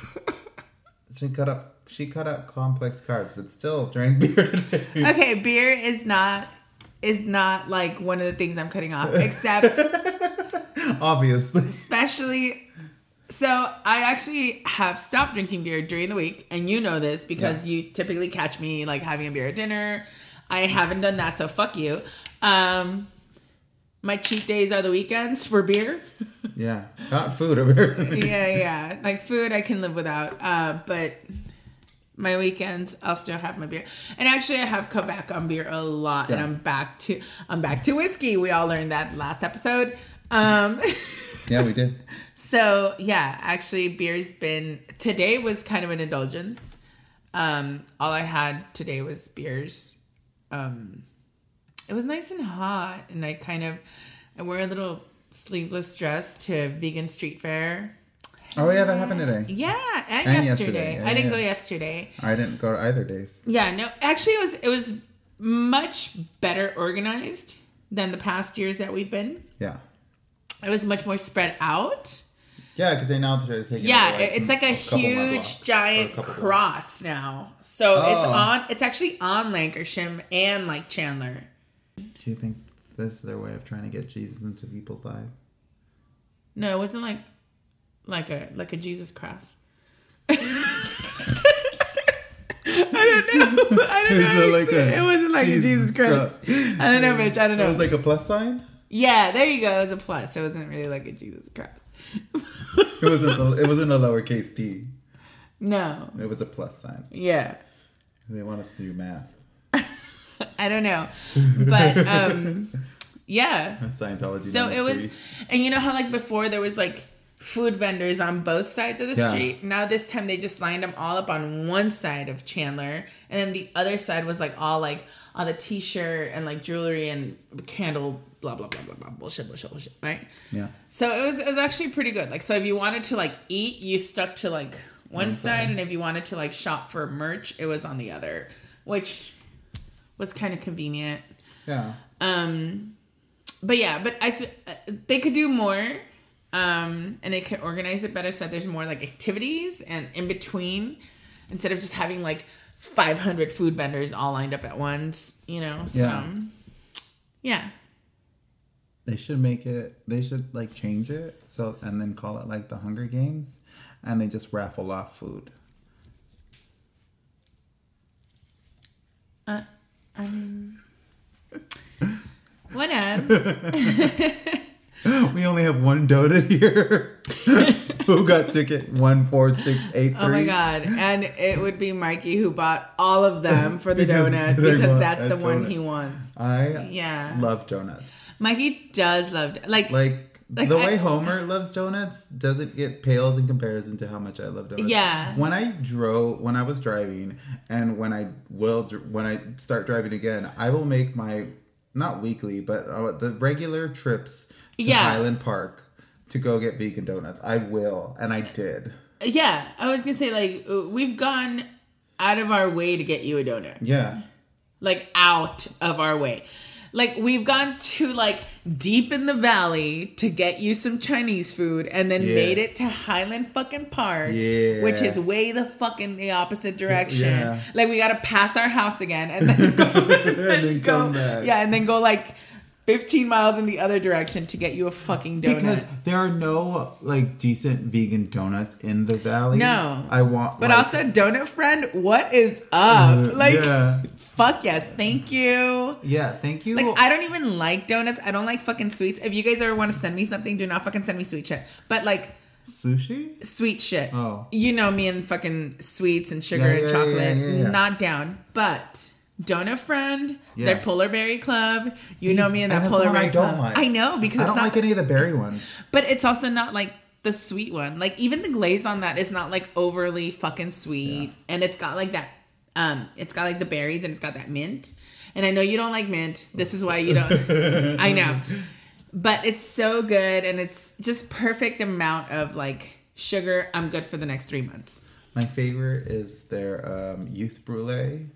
she cut up. She cut out complex carbs, but still drank beer today. Okay, beer is not is not like one of the things I'm cutting off, except obviously. Especially, so I actually have stopped drinking beer during the week, and you know this because yeah. you typically catch me like having a beer at dinner. I haven't done that, so fuck you. Um, my cheat days are the weekends for beer. Yeah, not food apparently. yeah, yeah, like food I can live without, uh, but. My weekends, I'll still have my beer. And actually, I have come back on beer a lot, yeah. and I'm back to I'm back to whiskey. We all learned that last episode. Um, yeah, we did. So yeah, actually, beer's been today was kind of an indulgence. Um, all I had today was beers. Um, it was nice and hot, and I kind of I wore a little sleeveless dress to vegan street fair. Oh yeah, that happened today. Yeah, and, and yesterday. yesterday. Yeah, I didn't yeah. go yesterday. I didn't go to either days. Yeah, no. Actually, it was it was much better organized than the past years that we've been. Yeah. It was much more spread out. Yeah, because they now try to take it. Yeah, like it's like a, a huge giant cross now. So oh. it's on. It's actually on Lancashire and like Chandler. Do you think this is their way of trying to get Jesus into people's lives? No, it wasn't like. Like a like a Jesus cross. I don't know. I don't know. It, like a it wasn't like Jesus a Jesus cross. cross. I don't know, bitch. I don't know. It was like a plus sign? Yeah, there you go. It was a plus. It wasn't really like a Jesus cross. it wasn't. The, it wasn't a lowercase t. No. It was a plus sign. Yeah. They want us to do math. I don't know. But, um, yeah. Scientology. So it was, free. and you know how like before there was like food vendors on both sides of the Yeah. street? Now this time they just lined them all up on one side of Chandler. And then the other side was like all like all the t-shirt and like jewelry and candle, blah, blah, blah, blah, blah, bullshit, bullshit, bullshit, right? Yeah. So it was, it was actually pretty good. Like, so if you wanted to like eat, you stuck to like one, one side. side. And if you wanted to like shop for merch, it was on the other, which was kind of convenient. Yeah. Um, but yeah, but I feel they could do more, um, and they could organize it better so that there's more like activities and in between instead of just having like five hundred food vendors all lined up at once, you know? So, Yeah. yeah. They should make it, they should like change it. So, and then call it like the Hunger Games and they just raffle off food. Uh, I mean, what else? We only have one donut here. Who got ticket one four six eight three? Oh my god! And it would be Mikey who bought all of them for the Because donut they because want that's a the one donut. he wants. I Yeah. love donuts. Mikey does love like Like, Like, the I- way Homer loves donuts doesn't get pales in comparison to how much I love donuts. Yeah. When I drove, when I was driving, and when I will, dr- when I start driving again, I will make my not weekly, but uh, the regular trips to Yeah. Highland Park to go get vegan donuts. I will, and I did. yeah. I was gonna say like we've gone out of our way to get you a donut. Yeah. Like out of our way. Like we've gone to like deep in the valley to get you some Chinese food and then Yeah. made it to Highland fucking Park, Yeah. which is way the fucking the opposite direction. Yeah. Like we got to pass our house again and then go, and then go come back. yeah, and then go like fifteen miles in the other direction to get you a fucking donut. Because there are no like decent vegan donuts in the valley. No. I want, but like, also, donut friend, what is up? Uh, Like, yeah. fuck yes, thank you. Yeah, thank you. Like, I don't even like donuts. I don't like fucking sweets. If you guys ever want to send me something, do not fucking send me sweet shit. But, like, Sushi? sweet shit. Oh. You know me and fucking sweets and sugar Yeah, and yeah, chocolate. yeah, yeah, yeah. Not down. But Donut Friend, Yeah. their Polar Berry Club. You See, know me and that and that's Polar the one Berry I don't Club. like. I know, because I it's don't not. like any of the berry ones. But it's also not like the sweet one. Like even the glaze on that is not like overly fucking sweet. Yeah. And it's got like that um it's got like the berries and it's got that mint. And I know you don't like mint. This is why you don't I know. But it's so good and it's just perfect amount of like sugar. I'm good for the next three months. My favorite is their um, youth brulee.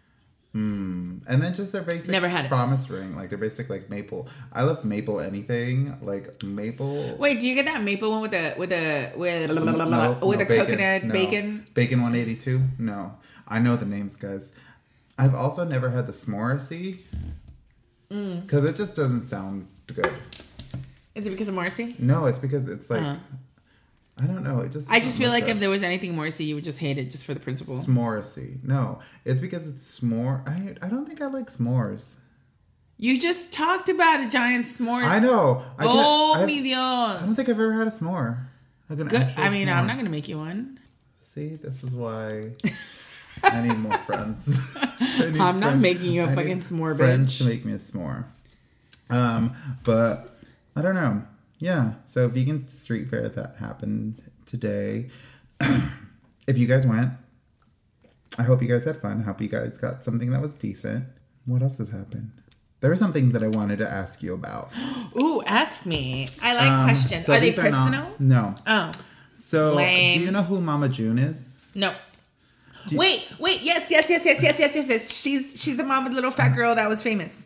Mm. And then just their basic Never had it. promise ring, like their basic like maple. I love maple anything, like maple. Wait, do you get that maple one with the with the with No, with no, the coconut no. bacon? Bacon one eighty-two? No. I know the names, guys. I've also never had the s'moresy. Mm. Because it just doesn't sound good. Is it because of Morrissey? No, it's because it's like, Uh-huh. I don't know. It just I just doesn't feel look like good. if there was anything Morrissey, you would just hate it just for the principle. S'moresy. No, it's because it's s'more. I, I don't think I like s'mores. You just talked about a giant s'more. I know. I can- Oh, I've- mi Dios. I don't think I've ever had a s'more. Like an Good. actual I mean, s'more. I'm not going to make you one. See, this is why I need more friends. I need I'm not friends- making you a I fucking need s'more, friends bitch. to make me a s'more. Um, but I don't know. Yeah, so vegan street fair that happened today. If you guys went, I hope you guys had fun. I hope you guys got something that was decent. What else has happened? There were some things that I wanted to ask you about. Ooh, ask me. I like Um, questions. so Are they these personal? not- no. Oh, So, Lame. do you know who Mama June is? no. Do you- Wait, wait. Yes, yes, yes, yes, yes, yes, yes, yes. She's she's the mom of the little fat girl that was famous.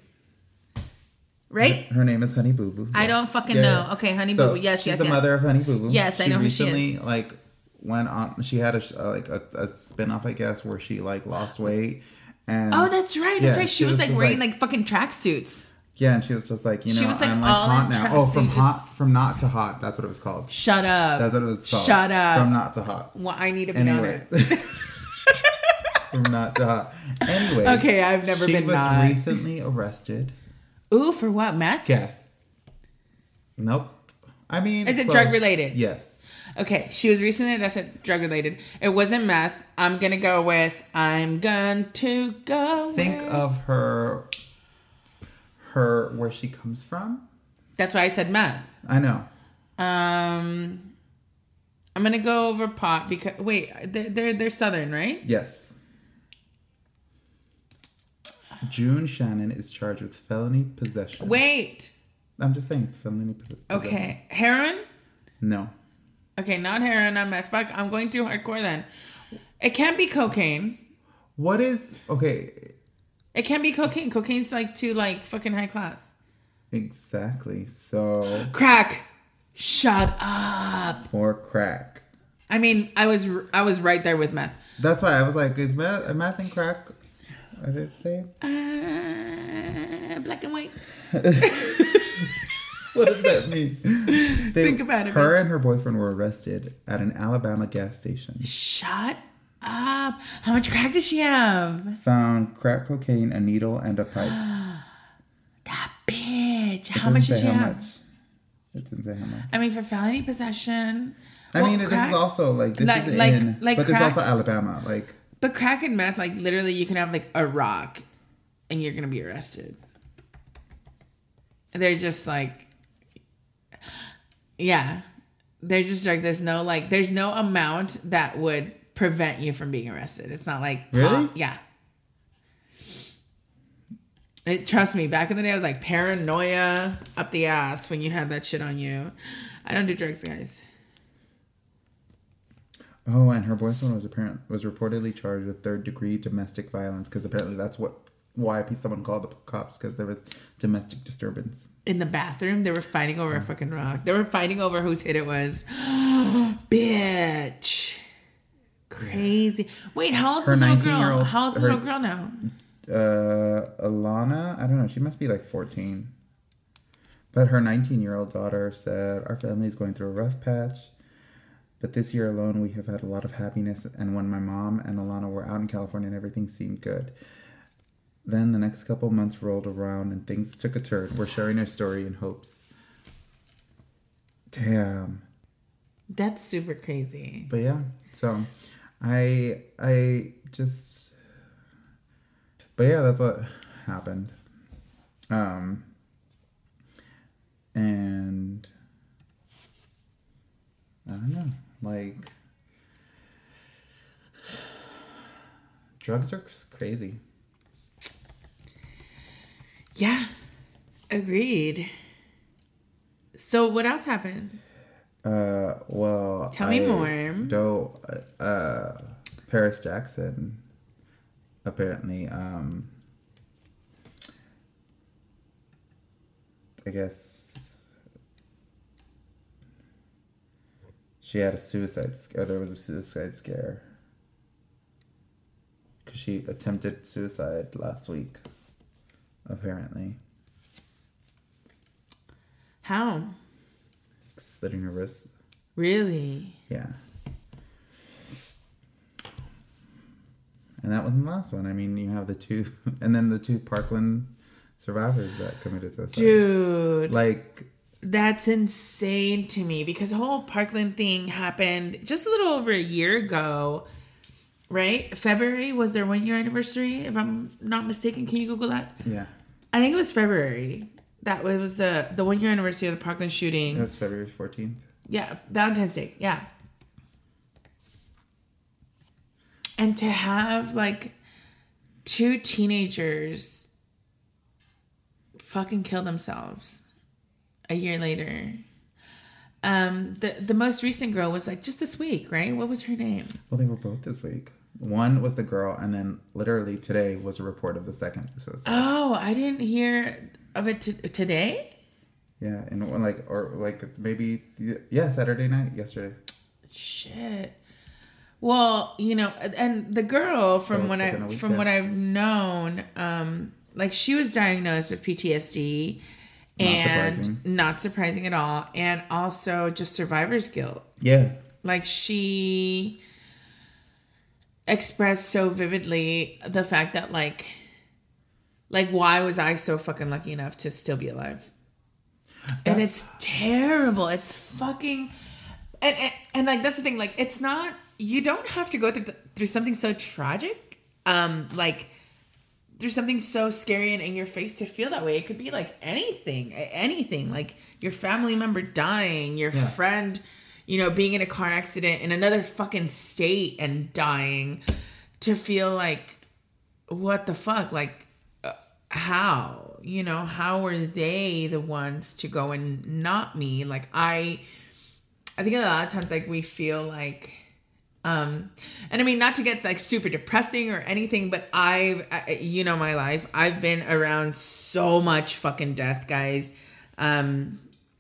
Right? Her name is Honey Boo Boo. I don't fucking know. Okay, Honey So, Boo Boo. Yes, she's yes, the yes. mother of Honey Boo Boo. Yes, I know who she recently, is. like, went on. She had a sh- uh, like a, a spinoff, I guess, where she like lost weight. And Oh, that's right. That's yeah, right. She, was, like just, wearing like, fucking tracksuits. yeah, and she was just like, you know, She was, like, I'm like all hot in now. Oh, from tracksuit. hot, from not to hot. That's what it was called. Shut up. That's what it was called. Shut up. From not to hot. Well, I need to be Anyway. on it. From not to hot. Anyway. Okay, I've never she been was not. recently arrested. Ooh, for what? Meth? Guess. Nope. I mean, Is it close. drug related? Yes. Okay, she was recently arrested, drug related. It wasn't meth. I'm gonna go with. I'm going to go. Think with. of her. Her where she comes from. That's why I said meth. I know. Um, I'm gonna go over pot because wait, they're they're, they're Southern, right? Yes. June Shannon is charged with felony possession. Wait. I'm just saying felony possession. Okay, heroin. No. Okay, not heroin, not meth. Fuck, I'm going too hardcore then. It can't be cocaine. What is okay? It can't be cocaine. Cocaine's like too like fucking high class. Exactly. So crack. Shut up. Or crack. I mean, I was I was right there with meth. That's why I was like, is meth, meth and crack? Are they the same? Uh, black and white. What does that mean? They, Think about it. Her bitch. and her boyfriend were arrested at an Alabama gas station. Shut up. How much crack does she have? Found crack cocaine, a needle, and a pipe. That bitch. It How much doesn't does say she how have? much. It doesn't say how much. I mean, for felony possession. I well, mean, this crack, is also like this like, is like, in, like but crack, this is also Alabama. Like, but crack and meth, like literally, you can have like a rock, and you're gonna be arrested. They're just like, yeah, they're just like there's no like there's no amount that would prevent you from being arrested. It's not like really, uh, yeah. It, trust me, back in the day, I was like paranoia up the ass when you had that shit on you. I don't do drugs, guys. Oh, and her boyfriend was apparent was reportedly charged with third degree domestic violence because apparently that's what why someone called the cops because there was domestic disturbance in the bathroom. They were fighting over a fucking rock. They were fighting over whose hit it was. Bitch, crazy. Wait, how old's her the little girl? year How old's the her, little girl now? Uh, Alana, I don't know. She must be like fourteen. But her nineteen-year-old daughter said, "Our family is going through a rough patch. But this year alone, we have had a lot of happiness. And when my mom and Alana were out in California and everything seemed good. Then the next couple months rolled around and things took a turn. We're sharing our story in hopes." Damn. That's super crazy. But yeah, so I I just... But yeah, that's what happened. Um, and I don't know, like, drugs are crazy. Yeah, agreed. So what else happened? Uh, well, Tell me I more. Don't, uh, Paris Jackson apparently, um, I guess she had a suicide scare. There was a suicide scare because she attempted suicide last week, apparently. How? Slitting her wrist. Really? Yeah. And that wasn't the last one. I mean, you have the two, and then the two Parkland survivors that committed suicide. Dude. Like, that's insane to me because the whole Parkland thing happened just a little over a year ago, right? February was their one year anniversary, if I'm not mistaken. Can you Google that? Yeah. I think it was February. That was uh, the one year anniversary of the Parkland shooting. It was February fourteenth. Yeah, Valentine's Day. Yeah. And to have like two teenagers fucking kill themselves a year later. Um, the the most recent girl was like just this week, right? What was her name? Well, they were both this week. One was the girl, and then literally today was a report of the second suicide. Oh, I didn't hear of it t- today. Yeah, and one like or like maybe yeah Saturday night yesterday. Shit. Well, you know, and the girl from what I from yeah. what I've known, um, like she was diagnosed with P T S D, Not and surprising. not surprising at all, and also just survivor's guilt. Yeah, like she expressed so vividly the fact that like, like why was I so fucking lucky enough to still be alive? That's, and it's terrible. It's fucking. and, and and like that's the thing. Like it's not. You don't have to go through through something so tragic. Um, like through something so scary and in your face to feel that way. It could be like anything, anything. Like your family member dying, your yeah. friend, you know, being in a car accident in another fucking state and dying. To feel like, what the fuck? Like, uh, how? You know, how were they the ones to go and not me? Like, I, I think a lot of times, like, we feel like, um, and I mean, not to get, like, super depressing or anything, but I've, I, you know, my life, I've been around so much fucking death, guys. Um,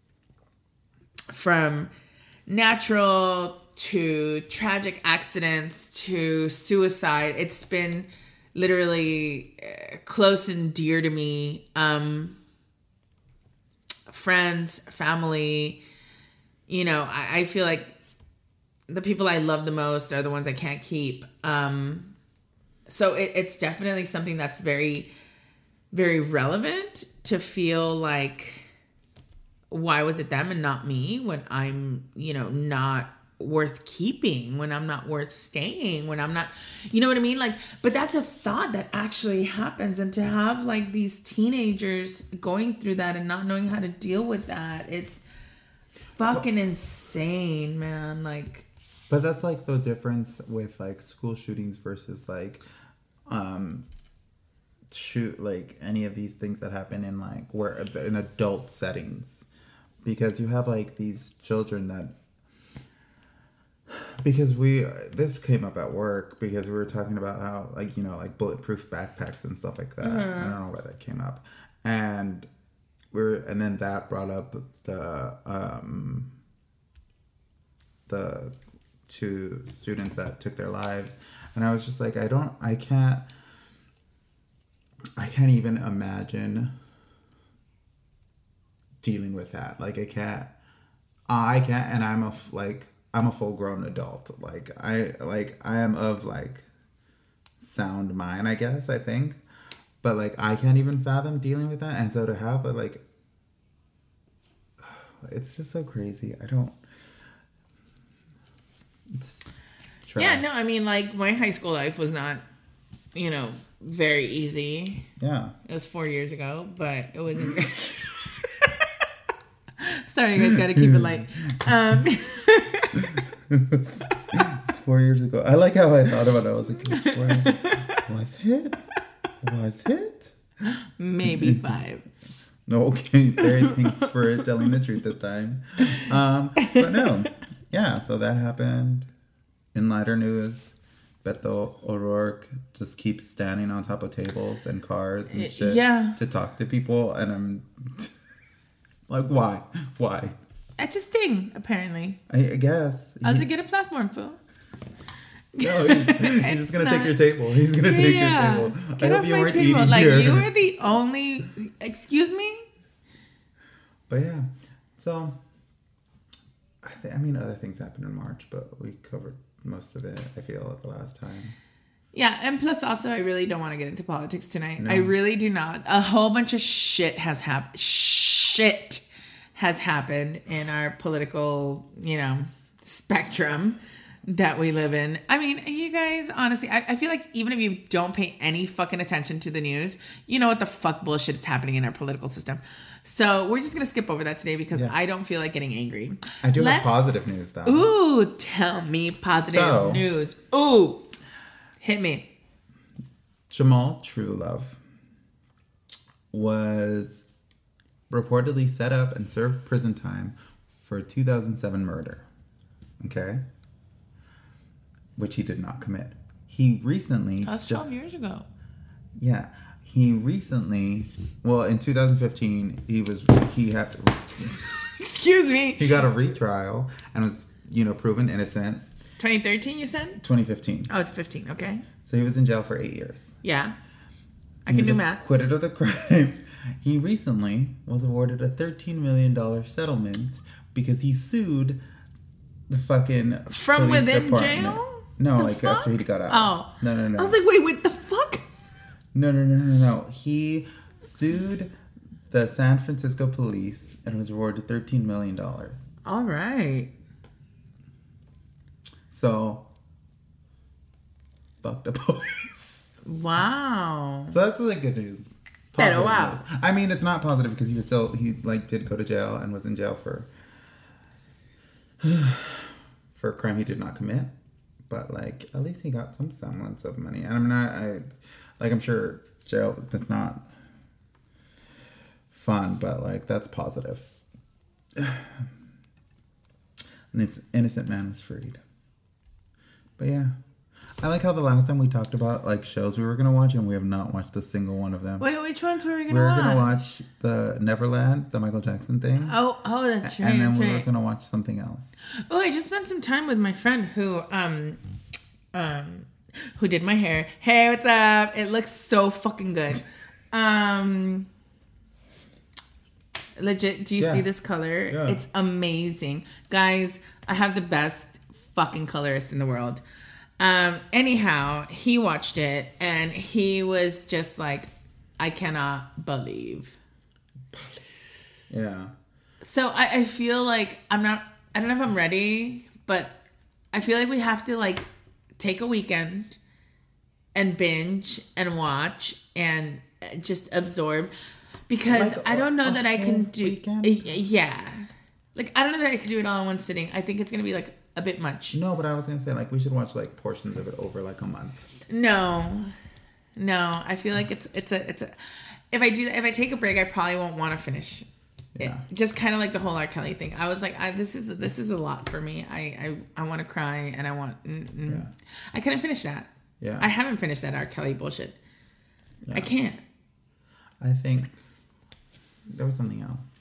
from natural to tragic accidents to suicide. It's been literally uh, close and dear to me. Um, friends, family, you know, I, I feel like the people I love the most are the ones I can't keep. Um, so it, it's definitely something that's very, very relevant to feel like, why was it them and not me when I'm, you know, not worth keeping, when I'm not worth staying, when I'm not, you know what I mean? Like, but that's a thought that actually happens. And to have like these teenagers going through that and not knowing how to deal with that, it's fucking well, insane, man. Like, but that's like the difference with like school shootings versus like, um, shoot, like any of these things that happen in like where in adult settings, because you have like these children that, because we, this came up at work because we were talking about how, like, you know, like bulletproof backpacks and stuff like that. Mm-hmm. I don't know why that came up. And we're, and then that brought up the, um, the two students that took their lives. And I was just like, I don't, I can't, I can't even imagine dealing with that. Like, I can't, I can't, and I'm a, like, I'm a full-grown adult. Like I like I am of like sound mind, I guess, I think. But like I can't even fathom dealing with that. And so to have a like it's just so crazy. I don't it's trash. Yeah, no, I mean like my high school life was not, you know, very easy. Yeah. It was four years ago, but it wasn't good. Sorry, you guys gotta keep it light. Um it's, it's four years ago. I like how I thought about it. I was like, it was four years ago. Was it? Was it? Maybe five. Okay, Terry, thanks for telling the truth this time. Um, but no, yeah. So that happened. In lighter news, Beto O'Rourke just keeps standing on top of tables and cars and shit yeah. to talk to people, and I'm like, why? Why? It's his thing, apparently. I, I guess. How's it get a platform, fool? No, he's, he's just gonna not... take your table. He's gonna take yeah. your table. Get I hope you weren't table. eating like, here. Like, you were the only... Excuse me? But yeah. So, I, th- I mean, other things happened in March, but we covered most of it, I feel, at the last time. Yeah, and plus also, I really don't want to get into politics tonight. No. I really do not. A whole bunch of shit has happened. Shit has happened in our political, you know, spectrum that we live in. I mean, you guys, honestly, I, I feel like even if you don't pay any fucking attention to the news, you know what the fuck bullshit is happening in our political system. So we're just going to skip over that today because yeah. I don't feel like getting angry. I do Let's, have positive news, though. Ooh, tell me positive so, news. Ooh, hit me. Jamal Truelove was reportedly set up and served prison time for a two thousand seven murder. Okay? Which he did not commit. He recently... That's twelve ju- years ago. Yeah. He recently... Well, in two thousand fifteen, he was... He had... Excuse me. He got a retrial and was, you know, proven innocent. twenty thirteen, you said? twenty fifteen. Oh, it's fifteen. Okay. So he was in jail for eight years. Yeah. I he can do math. Acquitted of the crime. He recently was awarded a thirteen million dollars settlement because he sued the fucking From police within department. jail? No, the like fuck? after he got out. Oh. No, no, no. I was like, wait, what the fuck? No, no, no, no, no. He sued the San Francisco police and was awarded thirteen million dollars. All right. So, fuck the police. Wow. So that's like good news. Pero wow. News. I mean, it's not positive because he was still he like did go to jail and was in jail for for a crime he did not commit. But like, at least he got some semblance of money. And I'm not, I like, I'm sure jail that's not fun, but like that's positive. And this innocent man was freed. But yeah. I like how the last time we talked about like shows we were gonna watch and we have not watched a single one of them. Wait, which ones were we gonna we were watch? We were gonna watch the Neverland, the Michael Jackson thing. Oh, oh, that's right. And then that's we right. were gonna watch something else. Oh, I just spent some time with my friend who um um who did my hair. Hey, what's up? It looks so fucking good. Um legit, do you Yeah. see this color? Yeah. It's amazing. Guys, I have the best fucking colorist in the world. Um, anyhow, he watched it and he was just like, I cannot believe. Yeah. So I, I feel like I'm not, I don't know if I'm ready, but I feel like we have to like take a weekend and binge and watch and just absorb because Like I don't know a that I whole can do, weekend? yeah. Like, I don't know that I could do it all in one sitting. I think it's going to be like a bit much. No, but I was gonna say like we should watch like portions of it over like a month. No, no. I feel like it's it's a it's a. If I do if I take a break, I probably won't want to finish. Yeah. It. Just kind of like the whole R. Kelly thing. I was like, I, this is this is a lot for me. I I, I want to cry and I want. Mm, mm. Yeah. I couldn't finish that. Yeah. I haven't finished that R. Kelly bullshit. Yeah. I can't. I think there was something else.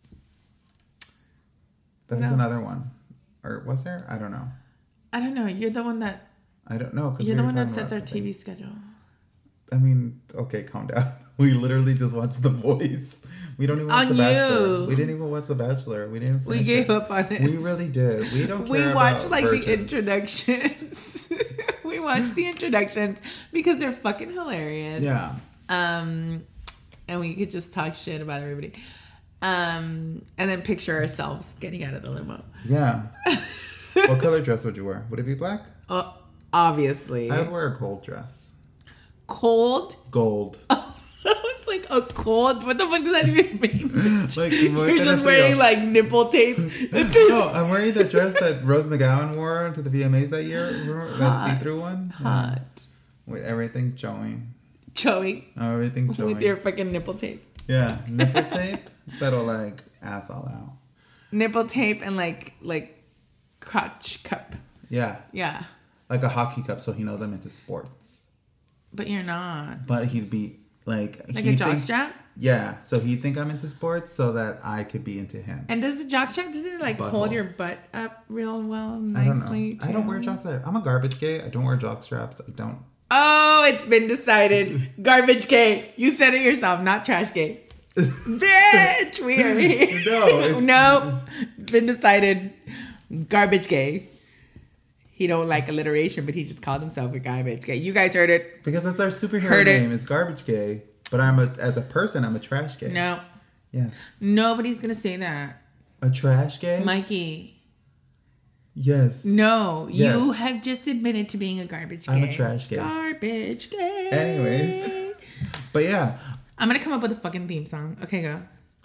There was No. another one, or was there? I don't know. I don't know. You're the one that. I don't know. You're we the were one that talking sets our about T V something. schedule. I mean, okay, calm down. We literally just watched The Voice. We don't even watch On The Bachelor. you. We didn't even watch The Bachelor. We didn't. We finish gave it. up on it. We really did. We don't. Care We watched about like virgins. the introductions. We watched the introductions because they're fucking hilarious. Yeah. Um, and we could just talk shit about everybody. Um, and then picture ourselves getting out of the limo. Yeah. What color dress would you wear? Would it be black? Uh, obviously. I would wear a gold dress. Cold. Gold. I was like a cold. What the fuck does that even mean? Like, You're just wearing like nipple tape. That's it. No, I'm wearing the dress that Rose McGowan wore to the V M As that year. Remember that see-through one? Hot. Yeah. With everything showing. Showing. Everything showing. With your fucking nipple tape. Yeah, nipple tape, pero like ass all out. Nipple tape and like like crotch cup. Yeah, Yeah. like a hockey cup, so he knows I'm into sports. But you're not. But he'd be like Like he'd a jock think- strap? Yeah, so he'd think I'm into sports, so that I could be into him. And does the jock strap, does it like Butthole. hold your butt up real well, I don't nicely? know. I don't wear too? jock straps. I'm a garbage gay. I don't wear jock straps. I don't. Oh, it's been decided. Garbage gay. You said it yourself, not trash gay. Bitch, we are here. No, it's- no, been decided. Garbage gay. He don't like alliteration, but he just called himself a garbage gay. You guys heard it. Because that's our superhero Heard it. name is garbage gay. But I'm a as a person, I'm a trash gay. No, Yeah. nobody's gonna say that, A trash gay? Mikey. Yes. No, you Yes. have just admitted to being a garbage gay. I'm a trash gay. Garbage gay. Anyways. But yeah. I'm gonna come up with a fucking theme song. Okay, go.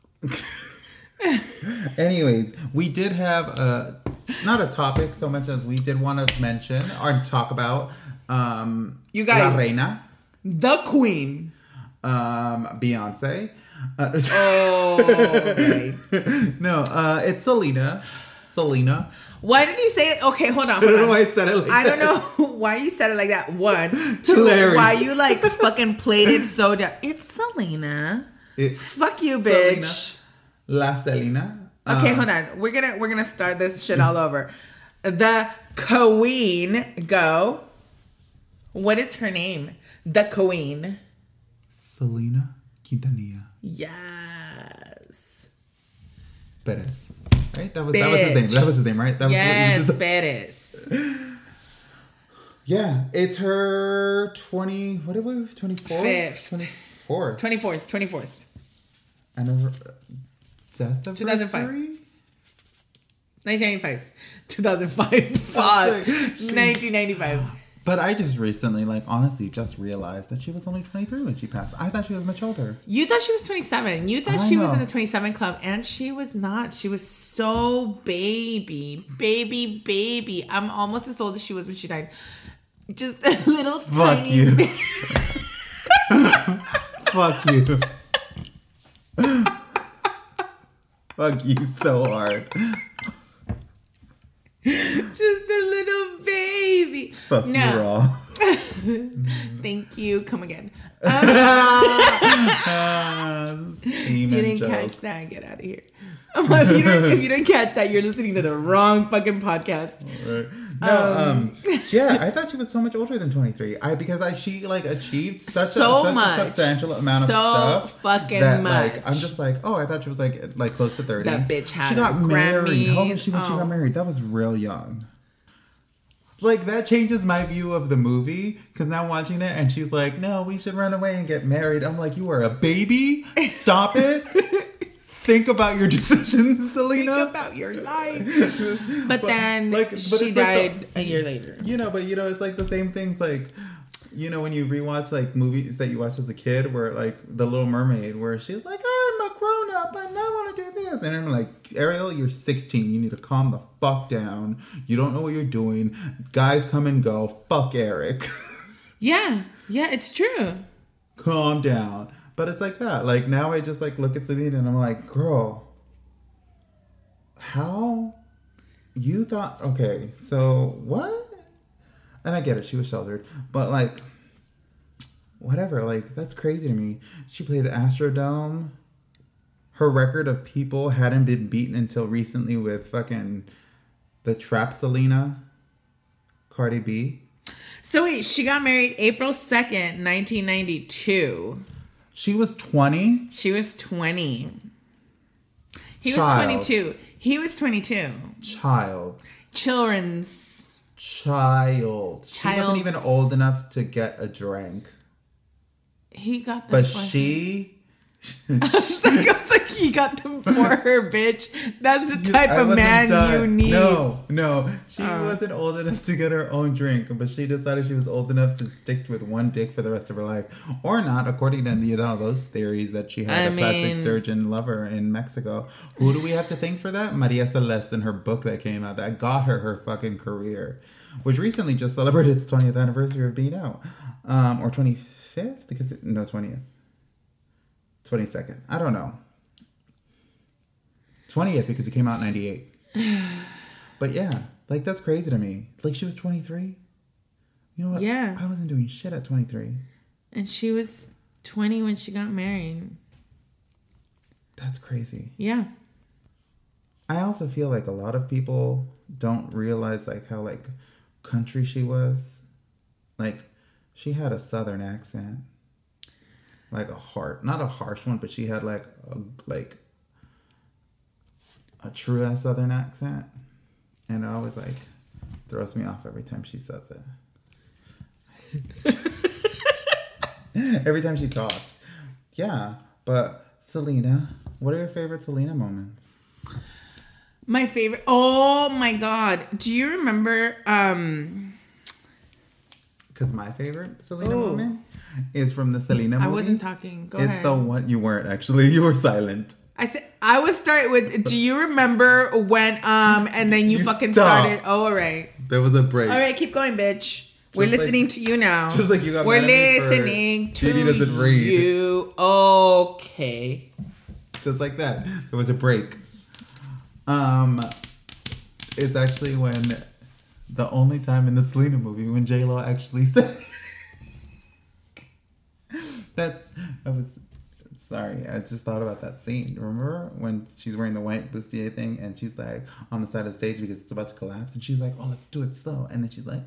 Anyways, we did have a not a topic so much as we did want to mention or talk about um You guys- La Reina, The Queen. um Beyonce. Uh, Oh, okay. no, uh it's Selena. Selena. Why did you say it? Okay, hold on. I Hold don't know on. why I said it like I don't that. know why you said it like that. One, two, Hilarious. why you like fucking played it so down. It's Selena. It's Fuck you, Selena. bitch. La Selena. Okay, Um, hold on. We're gonna we're gonna start this shit all over. The Queen. Go. What is her name? The Queen. Selena Quintanilla Yes. Perez. Right? That was that was his name. Bitch. That was his name, right? That was Yes, what you Beres. Yeah, it's her twenty. What did we? Twenty fourth. Fifth. Twenty fourth. Twenty fourth. Twenty fourth. And her death two thousand five. anniversary. nineteen ninety-five. two thousand five. Fuck. nineteen ninety-five. But I just recently, like, honestly, just realized that she was only twenty-three when she passed. I thought she was much older. You thought she was twenty-seven. You thought I she know. was in the twenty-seven club, and she was not. She was so baby. Baby, baby. I'm almost as old as she was when she died. Just a little Fuck tiny you. bit. Fuck you. Fuck you so hard. Just a little baby. Fuck no. you raw. Thank you. Come again. Um, uh, you didn't jokes. catch that. Get out of here. if, you didn't, if you didn't catch that, you're listening to the wrong fucking podcast. Right. No, um, um, yeah, I thought she was so much older than twenty-three. I because I she like achieved such so a such much, a substantial amount so of stuff fucking that much. like I'm just like, oh, I thought she was like like close to thirty. That bitch had she got Grammys. married. How old was she when oh. she got married? That was real young. Like, that changes my view of the movie, because now watching it, and she's like, no, we should run away and get married. I'm like, you are a baby? Stop it. Think about your decisions, Selena. Think about your life. But, but then like, but she died like the, a year later. You know, but, you know, it's like the same things, like, you know, when you rewatch, like, movies that you watched as a kid, where, like, The Little Mermaid, where she's like, I'm a grown-up, and I want to do this. And I'm like, Ariel, you're sixteen. You need to calm the fuck down. You don't know what you're doing. Guys come and go. Fuck Eric. Yeah. Yeah, it's true. Calm down. But it's like that. Like, now I just, like, look at Selena, and I'm like, girl, how? You thought, okay, so what? And I get it, she was sheltered. But, like, whatever, like, that's crazy to me. She played the Astrodome. Her record of people hadn't been beaten until recently with fucking the Trap Selena, Cardi B. So wait, she got married April second, nineteen ninety-two. She was twenty? She was twenty. He Child. was twenty-two. He was twenty-two. Child. Children's. Child. She Child's. wasn't even old enough to get a drink. He got them But for she... I was, like, I was like, he got them for her, bitch. That's the type I of man done. you need. No, no. She Uh. wasn't old enough to get her own drink, but she decided she was old enough to stick with one dick for the rest of her life. Or not, according to you know, those theories that she had I a plastic mean, surgeon lover in Mexico. Who do we have to thank for that? Maria Celeste and her book that came out that got her her fucking career, which recently just celebrated its twentieth anniversary of being out. Um, or twenty-fifth? Because, it, no, twentieth. twenty-second. I don't know. twentieth because it came out in ninety-eight. But yeah, like, that's crazy to me. Like, she was twenty-three. You know what? Yeah. I wasn't doing shit at twenty-three. And she was twenty when she got married. That's crazy. Yeah. I also feel like a lot of people don't realize, like, how, like, country she was. Like, she had a southern accent. Like a heart, not a harsh one, but she had like a, like a true ass southern accent, and it always like throws me off every time she says it. Every time she talks, yeah. But Selena, what are your favorite Selena moments? My favorite. Oh my god! Do you remember? Um, Because my favorite Selena oh. moment is from the Selena movie. I wasn't talking. Go it's ahead. It's the one you weren't actually. You were silent. I said I was start with. Do you remember when? Um, and then you, You fucking stopped. started. Oh, all right. There was a break. All right, keep going, bitch. We're Just listening like- to you now. Just like you got We're mad at me for listening to Didi doesn't read. you. Okay. Just like that. There was a break. Um, it's actually when the only time in the Selena movie when J Lo actually said that's. I was sorry. I just thought about that scene. Remember when she's wearing the white bustier thing and she's like on the side of the stage because it's about to collapse and she's like, "Oh, let's do it slow," and then she's like,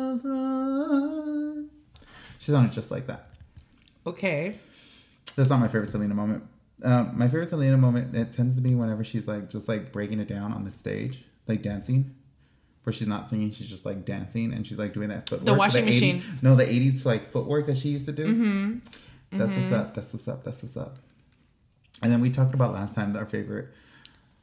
"Oh, she's on it just like that." Okay. That's not my favorite Selena moment. Um, my favorite Selena moment, it tends to be whenever she's like just like breaking it down on the stage, like dancing, where she's not singing, she's just like dancing and she's like doing that footwork. The washing machine. eighties, no, the eighties like footwork that she used to do. Mm-hmm. That's mm-hmm. what's up. That's what's up. That's what's up. And then we talked about last time our favorite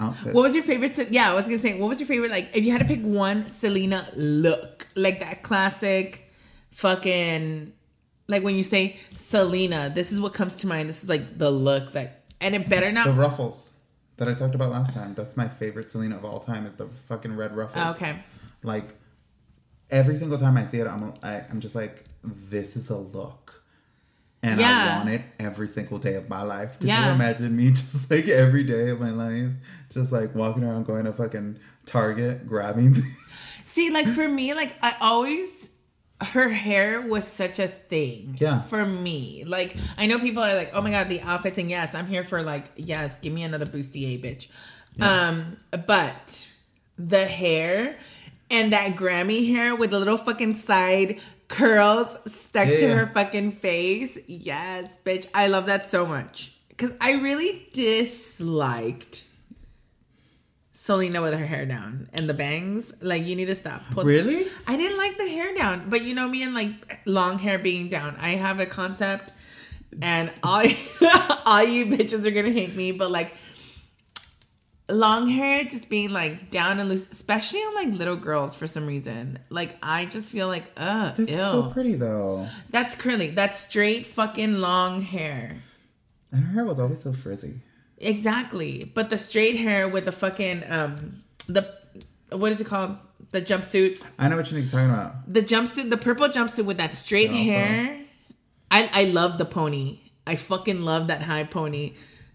outfits. What was your favorite? Se- Yeah, I was gonna say, what was your favorite? Like, if you had to pick one Selena look, like that classic, fucking, like when you say Selena, this is what comes to mind. This is like the look that, and it better not. The ruffles that I talked about last time. That's my favorite Selena of all time. Is the fucking red ruffles. Oh, okay. Like every single time I see it, I'm I, I'm just like, this is a look. And Yeah. I want it every single day of my life. Could Yeah. you imagine me just like every day of my life, just like walking around going to fucking Target, grabbing things? See, like for me, like I always, her hair was such a thing. Yeah. For me, like I know people are like, oh my god, the outfits, and yes, I'm here for like, yes, give me another bustier, bitch. Yeah. Um, but the hair and that Grammy hair with the little fucking side curls stuck Yeah, to yeah. her fucking face. Yes, bitch. I love that so much. Because I really disliked Selena with her hair down and the bangs. Like, you need to stop. Put- Really? I didn't like the hair down. But you know me and like long hair being down. I have a concept and all, all you bitches are going to hate me. But like, long hair just being like down and loose, especially on like little girls for some reason. Like I just feel like, uh, This ew. is so pretty though. That's curly. That's straight fucking long hair. And her hair was always so frizzy. Exactly. But the straight hair with the fucking um the what is it called? The jumpsuit. I know what you're talking about. The jumpsuit, the purple jumpsuit with that straight And also- hair. I I love the pony. I fucking love that high pony.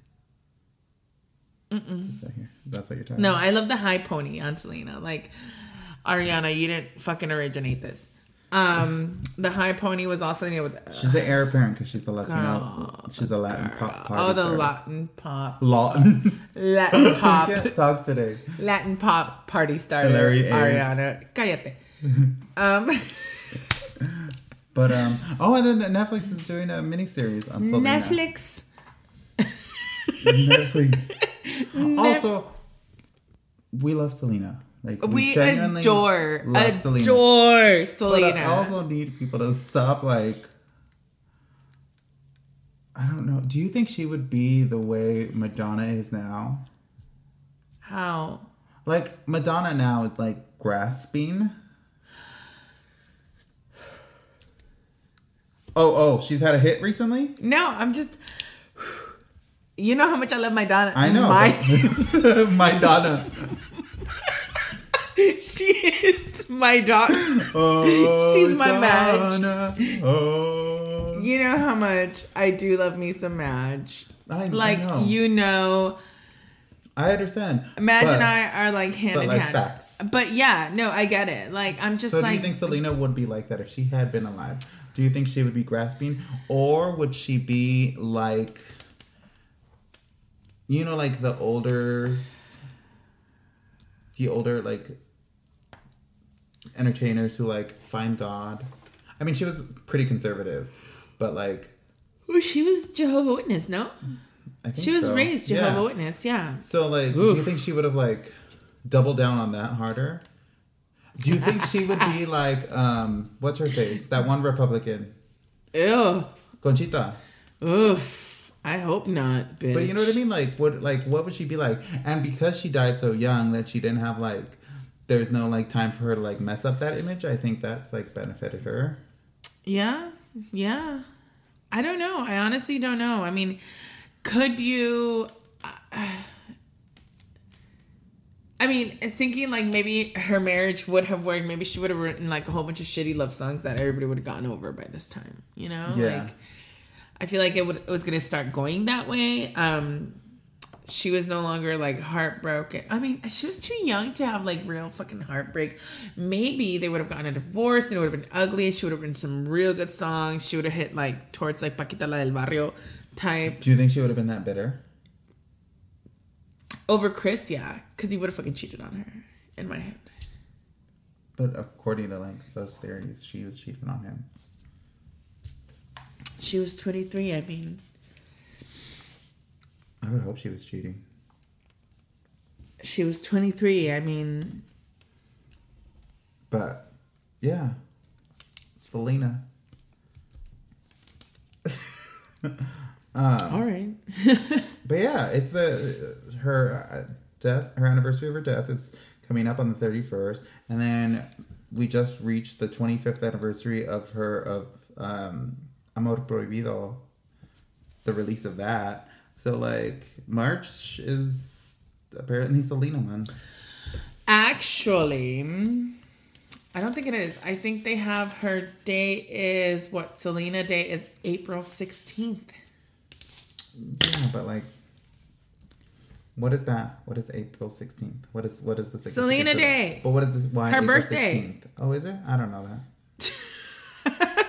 So here, that's what you're talking No, about. I love the high pony on Selena. Like, Ariana, you didn't fucking originate this. Um, the high pony was also, you know, with, uh, She's the heir apparent because she's the Latino. Girl, she's the Latin girl. pop party Oh, the starter. Latin pop. Latin. Latin pop. Can't talk today. Latin pop party starter. Hilary A. Ariana. Cállate. um, But um oh, and then Netflix is doing a miniseries on Selena. Netflix. Netflix. Also, we love Selena. Like we, We genuinely adore, love Selena. adore But Selena. I also need people to stop. Like, I don't know. Do you think she would be the way Madonna is now? How? Like Madonna now is like grasping. Oh, oh, she's had a hit recently? No, I'm just. You know how much I love my Donna. I know. My, but- Madonna. she is my daughter. Oh, She's my Madonna. Oh. You know how much I do love me some Madge. I, Like, I know. you know, I understand. Madge but, and I are like hand but in like hand. facts. But yeah, no, I get it. Like, I'm just So like. do you think Selena would be like that if she had been alive? Do you think she would be grasping? Or would she be like, you know, like the older, the older, like, entertainers who, like, find God? I mean, she was pretty conservative, but, like... Well, she was Jehovah Witness, no? I think She was so. raised Jehovah Yeah. Witness, yeah. So, like, do Oof. you think she would have, like, doubled down on that harder? Do you think she would be like, um, what's her face? That one Republican. Ew. Conchita. Oof. I hope not, bitch. But you know what I mean? Like, what, like, what would she be like? And because she died so young that she didn't have, like, there's no, like, time for her to, like, mess up that image, I think that's, like, benefited her. Yeah, yeah. I don't know. I honestly don't know. I mean, could you... Uh, I mean, thinking like maybe her marriage would have worked. Maybe she would have written like a whole bunch of shitty love songs that everybody would have gotten over by this time. You know, Yeah. like I feel like it would it was gonna start going that way. Um, she was no longer like heartbroken. I mean, she was too young to have like real fucking heartbreak. Maybe they would have gotten a divorce and it would have been ugly. She would have written some real good songs. She would have hit like towards like Paquita la del Barrio type. Do you think she would have been that bitter? Over Chris, yeah, because he would have fucking cheated on her, in my head. But according to, like, those theories, she was cheating on him. She was twenty-three, I mean. I would hope she was cheating. She was twenty-three, I mean. But, yeah. Selena. um, All right. But yeah, it's the her. death, her anniversary of her death is coming up on the thirty-first, and then we just reached the twenty-fifth anniversary of her of um, Amor Prohibido, the release of that. So like March is apparently Selena month. Actually, I don't think it is. I think they have her day is what Selena Day is April sixteenth. Yeah, but like, what is that? What is April sixteenth? What is what is the Selena Day? But what is this? Why her April birthday? sixteenth? Oh, is it? I don't know that.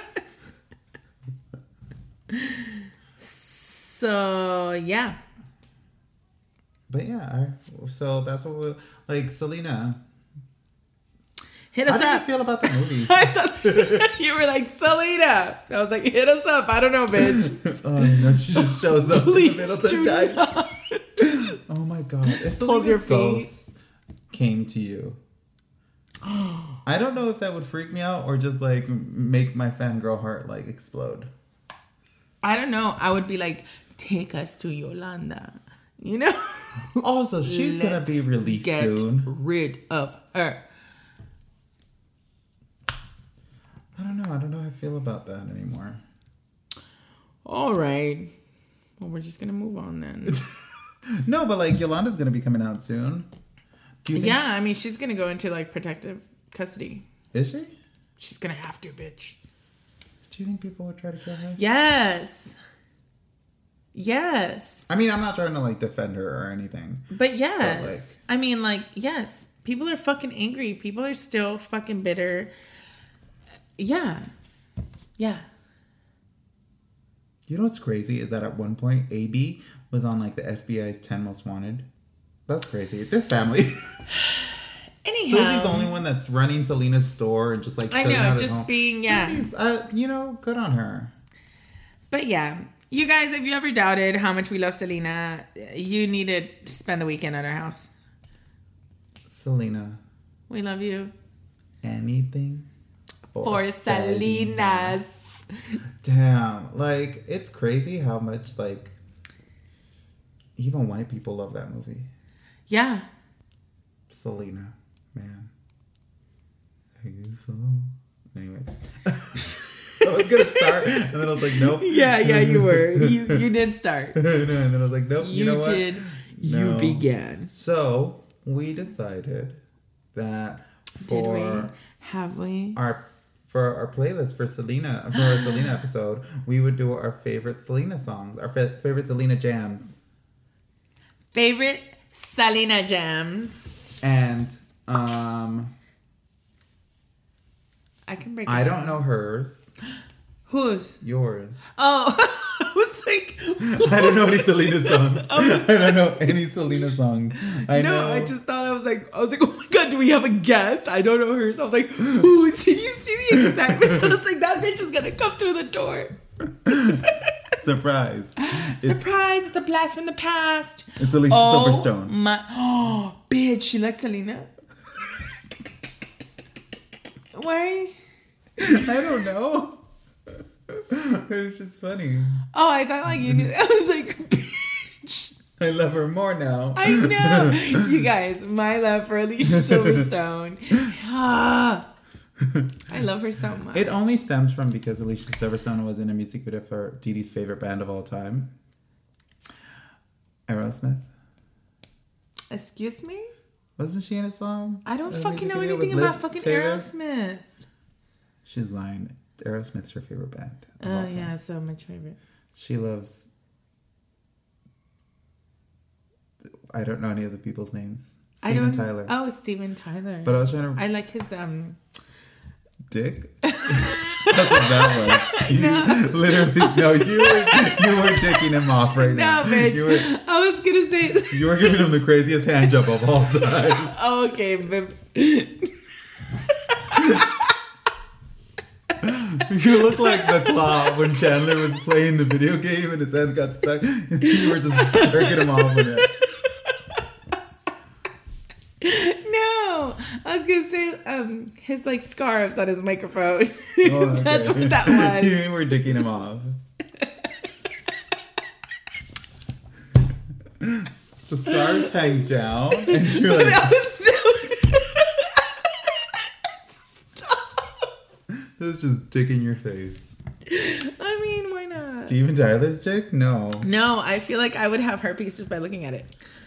So yeah. But yeah, I, so that's what we like. Selena, hit us how did up. you feel about the movie? I thought you were like Selena. I was like, hit us up. I don't know, bitch. Oh no, she just shows up Please in the middle of the do night. not. Oh my god! If Pulls Selena's your feet. ghost came to you, I don't know if that would freak me out or just like make my fangirl heart like explode. I don't know. I would be like, take us to Yolanda. You know? Also, she's gonna be released Get soon. rid of her. I don't know. I don't know how I feel about that anymore. All right. Well, we're just gonna move on then. No, but like Yolanda's gonna be coming out soon. Do you think, Yeah, I mean, she's gonna go into like protective custody. is she? She's gonna have to, bitch. Do you think people would try to kill her? Yes. Yes. I mean, I'm not trying to like defend her or anything. But yes. But, like- I mean, like, yes. People are fucking angry. People are still fucking bitter. Yeah. Yeah. You know what's crazy is that at one point A B was on like the F B I's ten Most Wanted. That's crazy. This family. Anyhow. Susie's the only one that's running Selena's store and just like I chilling know, out at just home. being, yeah. Susie's, uh, you know, good on her. But yeah. You guys, if you ever doubted how much we love Selena, you need to spend the weekend at our house. Selena. We love you. Anything for, For Selena's. Damn. Like, it's crazy how much, like, even white people love that movie. Yeah. Selena. Man. Are you full? Anyway. I was going to start, and then I was like, nope. Yeah, yeah, you were. You you did start. No, and then I was like, nope, you, You, know what? did. No. You began. So, we decided that Did for we? Have we? our for our playlist for Selena, for our Selena episode, we would do our favorite Selena songs, our fa- favorite Selena jams. Favorite Selena jams. And um I can break it I down. don't know hers. Whose? Yours. Oh, I was like... I don't know any Selena songs. I don't know any Selena songs. I no, know. I just thought I was like, I was like, oh my god, do we have a guest? I don't know hers. I was like, who? Did you see the excitement? I was like, that bitch is gonna come through the door. Surprise. It's, Surprise! It's a blast from the past. it's Alicia Oh Silverstone. my! Oh, bitch, she likes Selena. Why? I don't know. It's just funny. Oh, I thought like you knew. I was like, bitch. I love her more now. I know. You guys, my love for Alicia Silverstone. Ah, I love her so much. It only stems from because Alicia Silverstone was in a music video for Dee Dee's favorite band of all time, Aerosmith. Excuse me? Wasn't she in a song? I don't A fucking music know video anything with about Liv fucking Taylor? Aerosmith. She's lying. Aerosmith's her favorite band. of all Oh, time. yeah, so much favorite. She loves. I don't know any of the people's names. I Steven don't. Tyler. Oh, Steven Tyler. But I was trying to. I like his um. Dick? That's what that was. You, No. Literally, no, you were you were dicking him off right No, now. bitch. You were I was gonna say. you were giving him the craziest hand job of all time. Oh, okay, but. You look like the claw when Chandler was playing the video game and his hand got stuck. You were just jerking him off with it. No, I was gonna say um his like scarves on his microphone. Oh, okay. That's what that was. You were dicking him off. The scars hang down, and you're like, that was so. Stop. That was just dick in your face. I mean, why not? Steven Tyler's dick? No. No, I feel like I would have herpes just by looking at it.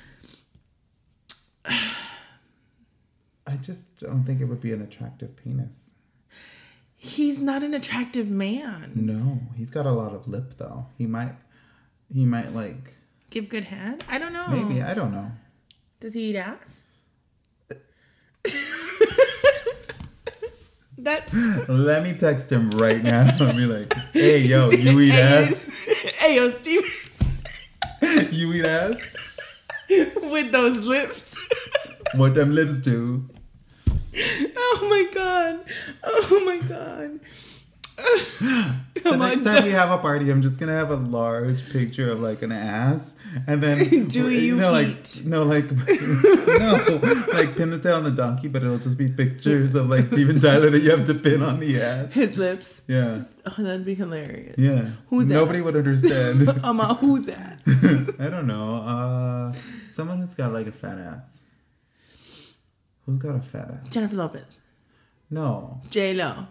I just don't think it would be an attractive penis. He's not an attractive man. No, he's got a lot of lip though. He might, he might like give good head. I don't know. Maybe, I don't know. Does he eat ass? That's. Let me text him right now and be like, "Hey, yo, you eat hey, ass? Hey, yo, Steve. You eat ass? With those lips. What them lips do?" Oh my god. Oh my god. The next time we have a party, I'm just gonna have a large picture of like an ass, and then do you, you know, eat? like no, like no, like pin the tail on the donkey, but it'll just be pictures of like Steven Tyler that you have to pin on the ass. His lips. Yeah. Just, oh, that'd be hilarious. Yeah. Who's Nobody ass? would understand. Um, uh, who's that? I don't know. Uh, someone who's got like a fat ass. Who's got a fat ass? Jennifer Lopez. No. J Lo.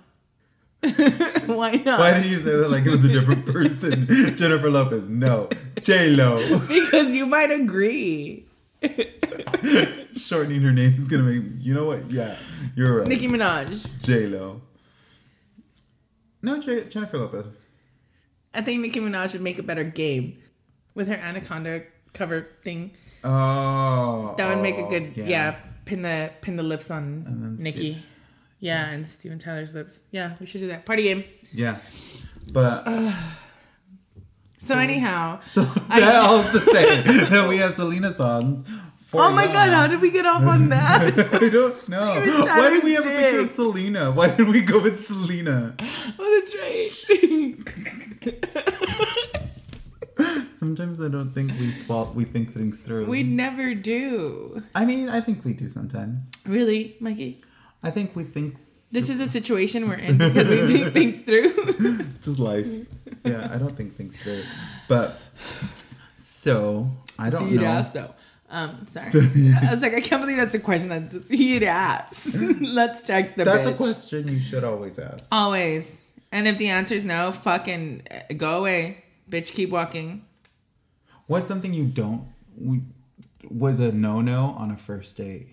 Why not? Why did you say that like it was a different person? Jennifer Lopez. No. J Lo. Because you might agree. Shortening her name is gonna make. You know what? Yeah, you're right. Nicki Minaj. J Lo. No, J- Jennifer Lopez. I think Nicki Minaj would make a better game with her Anaconda cover thing. Oh, That would oh, make a good yeah. yeah. Pin the pin the lips on And then Nicki. Steve. Yeah, and Steven Tyler's lips. Yeah, we should do that. Party game. Yeah, but So anyhow, so I- that also say that we have Selena songs. For oh my y'all. god, how did we get off on that? I don't know. Steven Why did we have Tyler's a picture of dick. Selena? Why did we go with Selena? Oh, that's right. Sometimes I don't think we thought we think things through. We never do. I mean, I think we do sometimes. Really, Mikey? I think we think This is a situation we're in because we think things through. just life. Yeah, I don't think things through. But so I don't Does he eat know. ass though? Um, sorry. I was like, I can't believe that's a question. That does he eat ass? Let's text the That's bitch. a question you should always ask. Always. And if the answer is no, fucking go away, bitch. Keep walking. What's something you don't we, was a no no on a first date?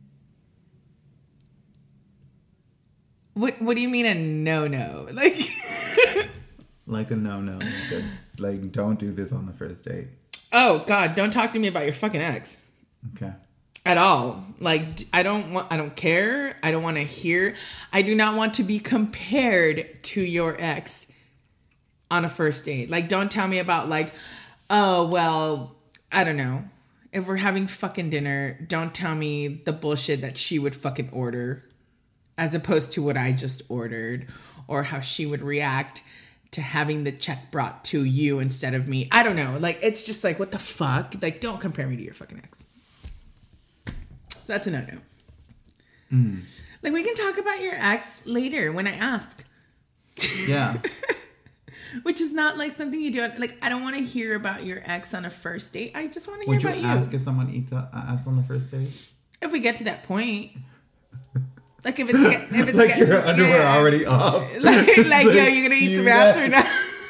What What do you mean a no no? Like, Like a no no. Like, like don't do this on the first date. oh God, don't talk to me about your fucking ex. Okay. At all. Like, I don't want, I don't care. I don't want to hear. I do not want to be compared to your ex on a first date. Like, don't tell me about like, oh, well, I don't know. If we're having fucking dinner, don't tell me the bullshit that she would fucking order as opposed to what I just ordered or how she would react to having the check brought to you instead of me. I don't know. Like, it's just like, what the fuck? Like, don't compare me to your fucking ex. So that's a no-no. Mm. Like, we can talk about your ex later when I ask. Yeah. Which is not like something you do. Like, I don't want to hear about your ex on a first date. I just want to hear Would you about ask you. if someone eats a, ass on the first date? If we get to that point. Like, if it's... Get, if it's Like get, your underwear yeah. already off. Like, like, yo, you gonna eat You some ass got- or not?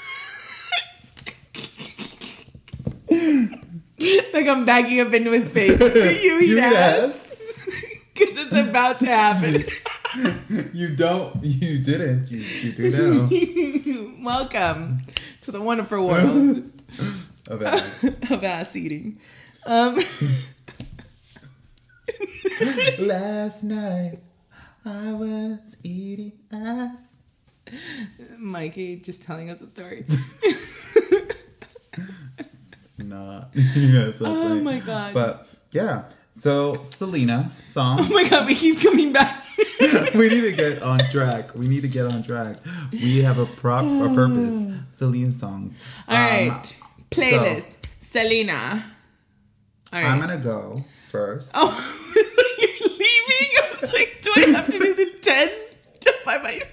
Like, I'm backing up into his face. Do you eat You eat ass? Because it's about to happen. You don't. You didn't. You, you do now. Welcome to the wonderful world Of ass. of ass eating. Um, Last night I was eating ass. Mikey just telling us a story. Not. You know, so Oh funny. my God. But yeah. So Selena Oh song. my God, we keep coming back. We need to get on track. We need to get on track. We have a prop a purpose. Selena songs. All Um, right. Playlist. Selena. All right. I'm gonna go first. Oh, so you're leaving? I was like, do I have to do the ten by myself?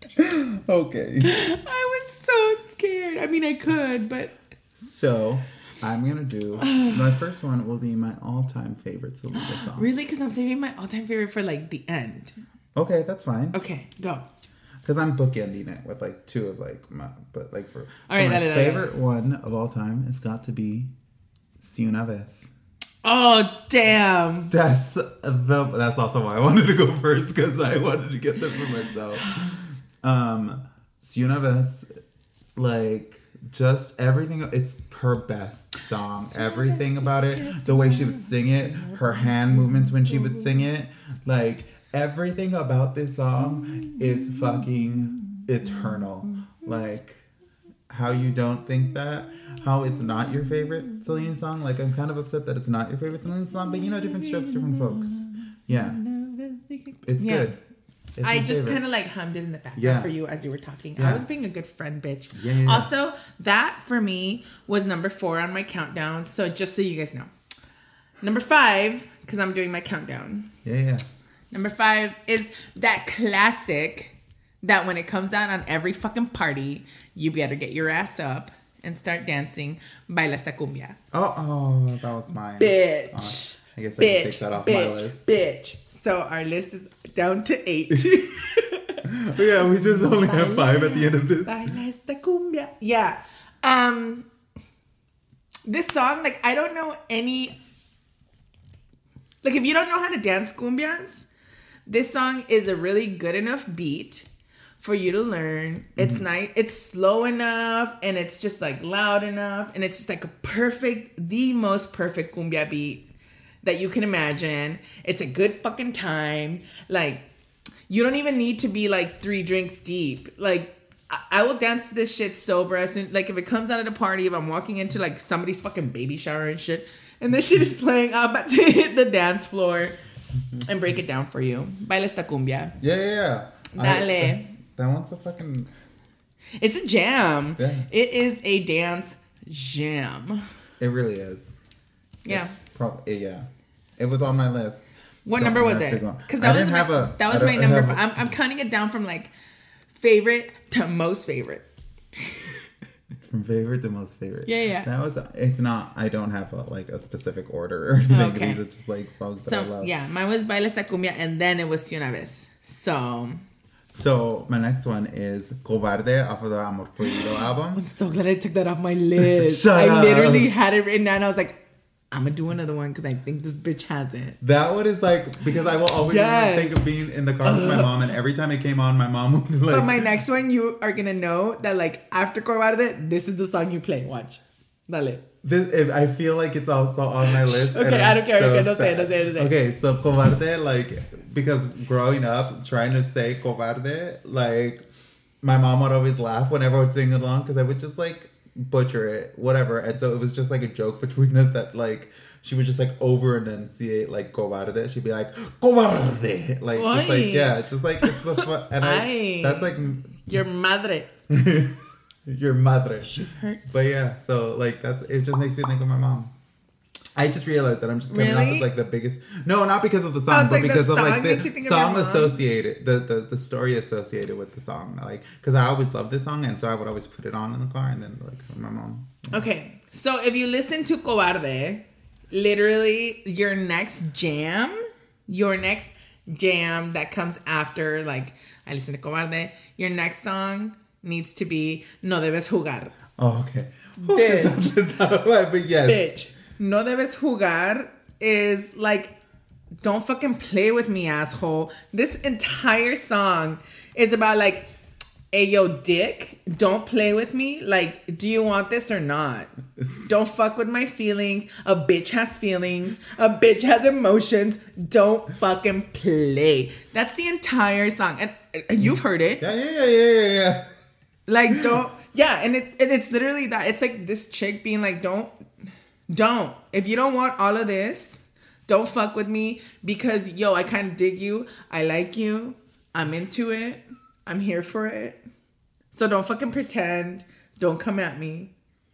Okay. I was so scared. I mean, I could, but So I'm gonna do my first one will be my all-time favorite Selena song. Really? Because I'm saving my all-time favorite for like the end. Okay, that's fine. Okay, go. Because I'm bookending it with like two of like my, but like for, all right, for my dale, favorite dale. one of all time has got to be Si Una Vez. Oh damn! That's the. That's also why I wanted to go first because I wanted to get them for myself. Um, Si Una Vez, like just everything. It's her best song. Everything about it, the way she would sing it, her hand movements when she would sing it, like. Everything about this song is fucking eternal. Like, how you don't think that, how it's not your favorite Celine song. Like, I'm kind of upset that it's not your favorite Celine song, but you know, different strokes, different folks. Yeah. It's yeah. good. It's I just kind of like hummed it in the background yeah. for you as you were talking. Yeah. I was being a good friend, bitch. Yeah, yeah, yeah. Also, that for me was number four on my countdown. So just so you guys know. Number five, because I'm doing my countdown. Yeah, yeah. Number five is that classic that when it comes out on every fucking party, you better get your ass up and start dancing. Baila esta cumbia. Oh, oh, that was mine. Bitch. Oh, I guess I bitch, can take that off bitch, my list. Bitch. So our list is down to eight. Yeah, we just only have five at the end of this. Baila esta cumbia. Yeah. Um, this song, like, I don't know any... Like, if you don't know how to dance cumbias... This song is a really good enough beat for you to learn. It's mm-hmm. nice. It's slow enough and it's just like loud enough. And it's just like a perfect, the most perfect cumbia beat that you can imagine. It's a good fucking time. Like, you don't even need to be like three drinks deep. Like, I, I will dance to this shit sober. As soon, like, if it comes out at a party, if I'm walking into like somebody's fucking baby shower and shit, and this shit is playing, I'm about to hit the dance floor. And break it down for you. Baila esta cumbia. Yeah, yeah, yeah. Dale. I, that one's a fucking... It's a jam. Yeah. It is a dance jam. It really is. Yeah. Probably, yeah. It was on my list. What so number was it? Because that I was didn't my, have a... That was my number five. I'm, I'm counting it down from like favorite to most favorite. From favorite to most favorite. Yeah, yeah. That was. It's not. I don't have a, like a specific order or anything. Okay. These are just like songs that so, I love. Yeah, mine was Baila esta cumbia, and then it was Si Una Vez. So. So my next one is Cobarde off of the Amor Prohibido album. I'm so glad I took that off my list. Shut I up. literally had it written down. I was like, I'm gonna do another one because I think this bitch has it. That one is like, because I will always yes. think of being in the car with my mom, and every time it came on, my mom would be like... But my next one, you are gonna know that like after Cobarde, this is the song you play. Watch. Dale. This, if, I feel like it's also on my list. Okay, I don't care, so I don't care. Don't say it, don't say it, don't say it. Okay, so Cobarde, like, because growing up, trying to say Cobarde, like, my mom would always laugh whenever I would sing along, because I would just, like, butcher it, whatever. And so it was just, like, a joke between us that, like, she would just, like, over-enunciate, like, Cobarde. She'd be like, Cobarde! Like, Oy. just, like, yeah, just, like, it's the fun. And I, Ay. that's, like... Your madre. Your madre. She hurts. But yeah, so like that's it. Just makes me think of my mom. I just realized that I'm just coming really? off as like the biggest. No, not because of the song, but like because the of like song the song associated, the, the the story associated with the song. Like, because I always loved this song, and so I would always put it on in the car, and then like my mom. Okay, so if you listen to Cobarde, literally your next jam, your next jam that comes after, like I listen to Cobarde, your next song needs to be No Debes Jugar. Oh, okay. Bitch. Just out of my, but yes. Bitch. No Debes Jugar is like, don't fucking play with me, asshole. This entire song is about like, hey, yo, dick, don't play with me. Like, do you want this or not? Don't fuck with my feelings. A bitch has feelings. A bitch has emotions. Don't fucking play. That's the entire song. And you've heard it. Yeah, yeah, yeah, yeah, yeah. Like, don't, yeah, and, it, and it's literally that. It's like this chick being like, don't, don't. If you don't want all of this, don't fuck with me because, yo, I kind of dig you. I like you. I'm into it. I'm here for it. So don't fucking pretend. Don't come at me.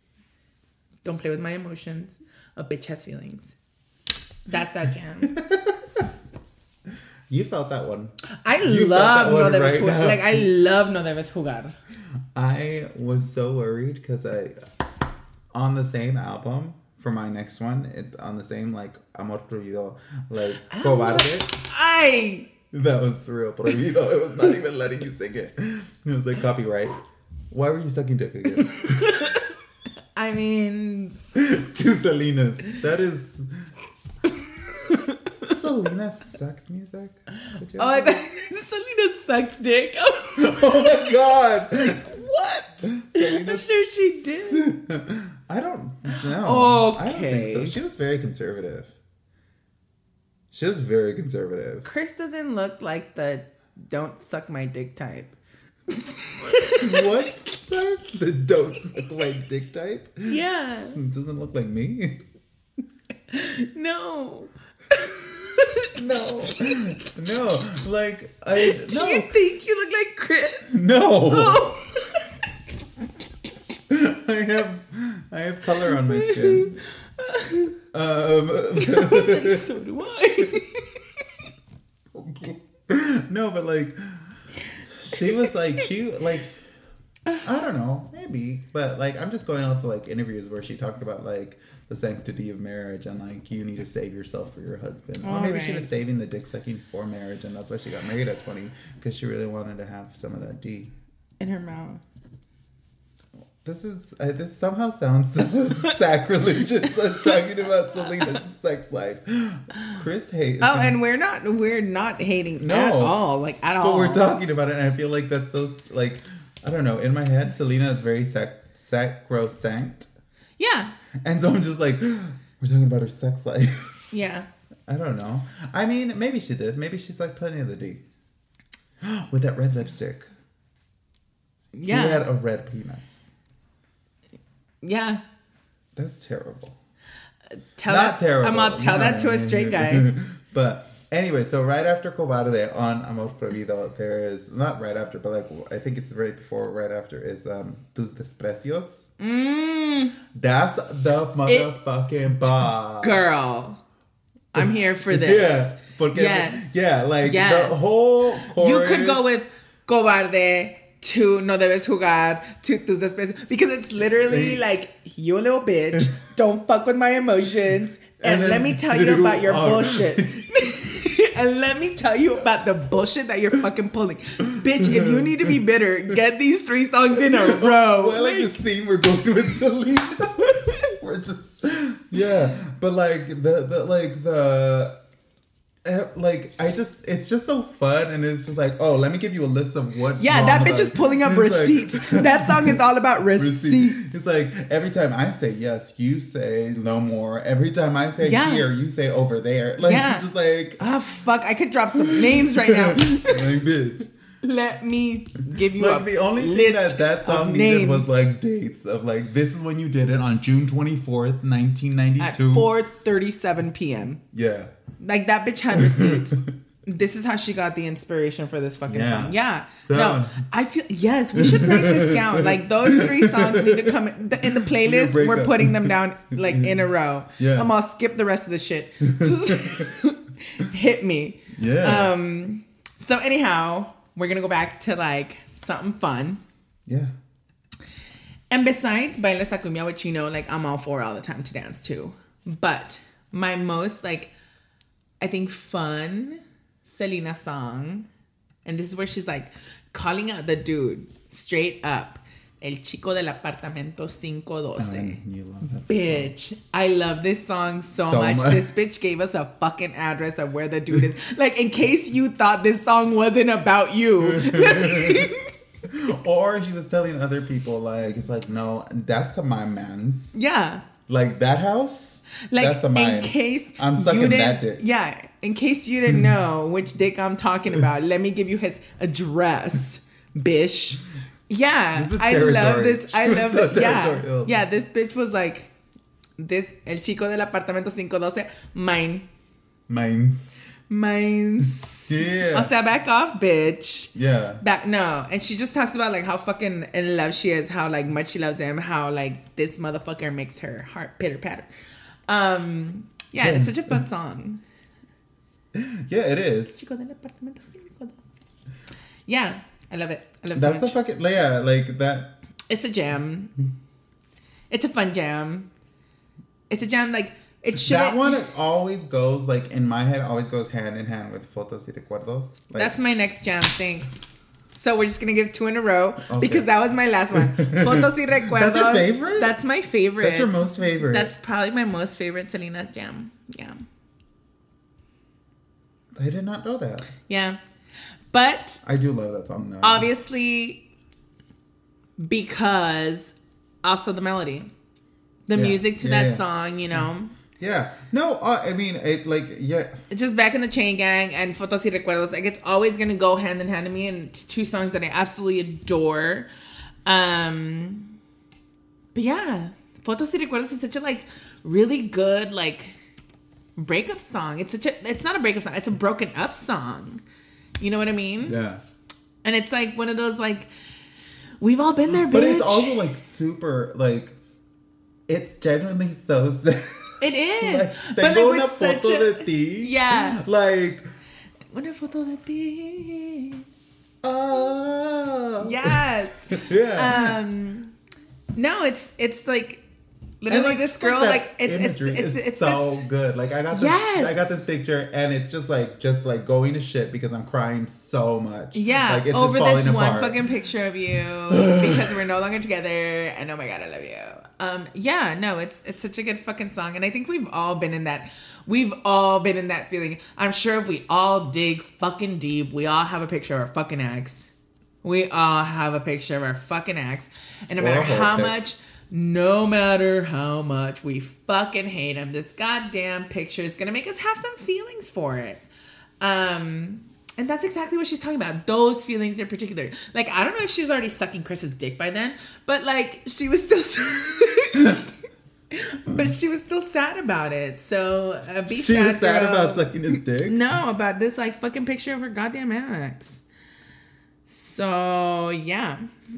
Don't play with my emotions. A bitch has feelings. That's that jam. You felt that one. I you love No Debes right Jugar. now. Like, I love No Debes Jugar. I was so worried because I, on the same album for my next one, it, on the same, like, Amor Prohibido, like, Cobarde. I. That was real prohibido. It was not even letting you sing it. It was like copyright. Why were you sucking dick again? I mean... To Selena's. That is... Selena sucks music? Oh, I thought Selena sucks dick. Oh my god! What? Selena I'm sure she did. I don't know. Okay. I don't think so. She was very conservative. She was very conservative. Chris doesn't look like the don't suck my dick type. What type? The don't suck my dick type? Yeah. It doesn't look like me. No. No. No. Like, I... Do No. you think you look like Chris? No. Oh. I have... I have color on my skin. Um... So do I. No, but like... She was like... She, like... I don't know. Maybe. But like, I'm just going off of like interviews where she talked about like... the sanctity of marriage and like you need to save yourself for your husband. All or maybe right. she was saving the dick sucking for marriage and that's why she got married at twenty because she really wanted to have some of that D In her mouth. This is uh, this somehow sounds so sacrilegious. Us talking about Selena's sex life. Chris hates. Oh, and we're not we're not hating No. at all, like at all. But we're talking about it, and I feel like that's so like I don't know. In my head, Selena is very sac- sacrosanct. Yeah. And so I'm just like, we're talking about her sex life. Yeah. I don't know. I mean, maybe she did. Maybe she's like plenty of the D. With that red lipstick. Yeah. He had a red penis. Yeah. That's terrible. Tell Not that, terrible. I'm gonna tell No. that to a straight guy. But anyway, so right after Cobarde on Amor Prohibido, there is, not right after, but like, I think it's right before, right after is um, Tus Desprecios. Mm. That's the motherfucking bar. Girl. I'm here for this. Yeah. Porque, Yes. Yeah, like Yes. the whole chorus. You could go with Cobarde to No Debes Jugar to Tus Desprecios because it's literally like, you a little bitch, don't fuck with my emotions, and, And let then me tell you about your are- bullshit. And let me tell you about the bullshit that you're fucking pulling. Bitch, if you need to be bitter, get these three songs in a row. Well, I like this theme we're going with Selena. We're just, yeah. But like, the, the like, the, eh, like, I just, it's just so fun. And it's just like, oh, let me give you a list of what. Yeah, that bitch is pulling up receipts. Like, that song is all about receipts. Receipt. It's like every time I say yes, you say no more. Every time I say Yeah. here, you say over there. Like, Yeah. you're just like, Ah, fuck, I could drop some names right now. like, bitch. Let me give you Like a the only thing list that that of song needed names. was like dates of like this is when you did it on June twenty-fourth, nineteen ninety-two. At four thirty-seven p.m. Yeah. Like, that bitch had receipts. This is how she got the inspiration for this fucking Yeah. song. Yeah. That no, one. I feel, yes, we should write this down. Like, those three songs need to come in the, in the playlist. break We're up. putting them down, like, in a row. Yeah. I'm gonna skip the rest of the shit. Just hit me. Yeah. Um. So, anyhow, we're gonna go back to, like, something fun. Yeah. And besides Baila esta cumbia, which, you know, like, I'm all for all the time to dance to. But my most, like, I think fun Selena song, and this is where she's, like, calling out the dude straight up. El chico del apartamento five twelve. Oh, you love that Bitch, I love this song so, So much. much. This bitch gave us a fucking address of where the dude is. Like, in case you thought this song wasn't about you. Or she was telling other people like it's like no, that's my man's. Yeah. Like that house. Like, that's a mine. in case I'm sucking you didn't, that dick. Yeah, in case you didn't know which dick I'm talking about, let me give you his address, bish. Yeah, This is I love territory. this. I She was love so it. Yeah, territorial. yeah. This bitch was like, this el chico del apartamento five twelve, mine, Mines. mines. Yeah. O sea, back off, bitch. Yeah. Back no, and she just talks about like how fucking in love she is, how like much she loves him, how like this motherfucker makes her heart pitter patter. Um, yeah, it's such a fun song. Yeah, it is. Chico del apartamento five twelve. Yeah, I love it. I love it. That's so the much. fucking yeah, like that. It's a jam. It's a fun jam. It's a jam like it should. That one always goes like in my head. Always goes hand in hand with Fotos y Recuerdos. Like, that's my next jam. Thanks. So we're just gonna give two in a row okay. because that was my last one. Fotos y Recuerdos. That's your favorite? That's my favorite. That's your most favorite. That's probably my most favorite Selena jam. Yeah. I did not know that. Yeah. But I do love that song though. Obviously because also the melody. The yeah. music to yeah, that yeah. song, you know. Yeah. No, uh, I mean, it like, yeah. It's just Back in the Chain Gang and Fotos y Recuerdos. Like, it's always going to go hand in hand to me. And it's two songs that I absolutely adore. Um, but yeah, Fotos y Recuerdos is such a, like, really good, like, breakup song. It's such a, it's not a breakup song. It's a broken up song. You know what I mean? Yeah. And it's, like, one of those, like, we've all been there, bitch. But it's also, like, super, like, it's genuinely so sad. It is. Like, but tengo like una with such foto a... de ti. Yeah. Like... Una foto de ti. Oh. Yes. Yeah. Um, no, it's it's like literally like, this girl like, like it's it's imagery it's, is it's so this, good. Like I got this, yes. I got this picture and it's just like just like going to shit because I'm crying so much. Yeah, like, it's over just this falling one apart. fucking picture of you because we're no longer together and oh my god, I love you. Um, yeah, no, it's it's such a good fucking song and I think we've all been in that. We've all been in that feeling. I'm sure if we all dig fucking deep, we all have a picture of our fucking ex. We all have a picture of our fucking ex. And no matter Well, how okay. much, no matter how much we fucking hate him, this goddamn picture is going to make us have some feelings for it. Um, and that's exactly what she's talking about. Those feelings in particular. Like, I don't know if she was already sucking Chris's dick by then, but like, she was still... But she was still sad about it. So uh, be She sad, was sad girl. about sucking his dick? No, about this like fucking picture of her goddamn ex. So yeah.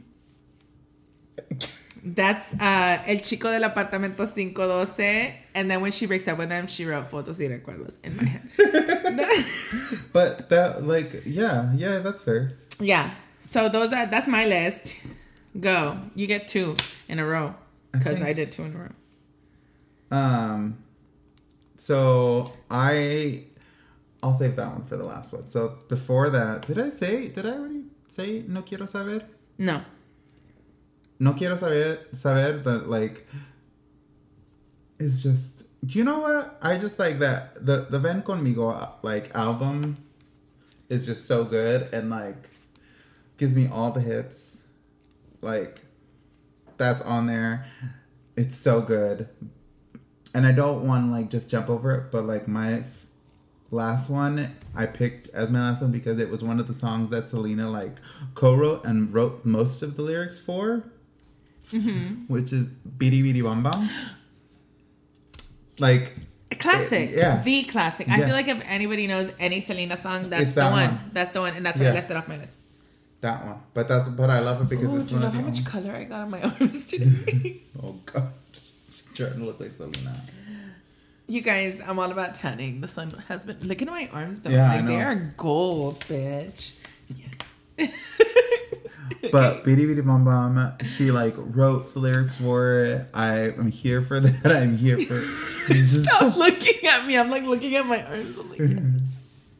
That's uh El Chico del Apartamento five twelve. And then when she breaks up with him, she wrote Fotos y Recuerdos in my head. But that like yeah, yeah, that's fair. Yeah. So those are that's my list. Go. You get two in a row. Because I, I did two in a row. Um, so I, I'll save that one for the last one. So before that, did I say, did I already say No Quiero Saber? No. No Quiero Saber, saber that like, it's just, you know what? I just like that, the, the Ven Conmigo, like, album is just so good and like, gives me all the hits. Like, that's on there. It's so good. And I don't want to, like, just jump over it, but, like, my last one, I picked as my last one because it was one of the songs that Selena, like, co-wrote and wrote most of the lyrics for, mm-hmm. which is Bidi Bidi Bam Bam. Like... A classic. It, yeah. The classic. I yeah. feel like if anybody knows any Selena song, that's It's the that one. one. That's the one. And that's why Yeah. I left it off my list. That one. But that's but I love it because Ooh, it's do you one love of how the... much color I got on my arms today? Oh, God. She's trying to look like Selena. You guys, I'm all about tanning. The sun has been... Look at my arms, though. Yeah, I like, they know. are gold, bitch. Yeah. But Bidi Bidi Bam Bam, she like wrote the lyrics for it. I am here for that. I'm here for it's just Stop so- looking at me. I'm like looking at my arms. I'm like, yes.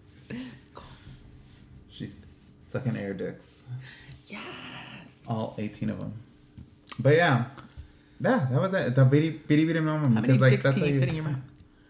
She's sucking air dicks. Yes. All eighteen of them. But yeah. Yeah, that was it. The Bidi Bidi Bidi Bam Bam. How many Because like dicks that's can how you you fit in your mouth?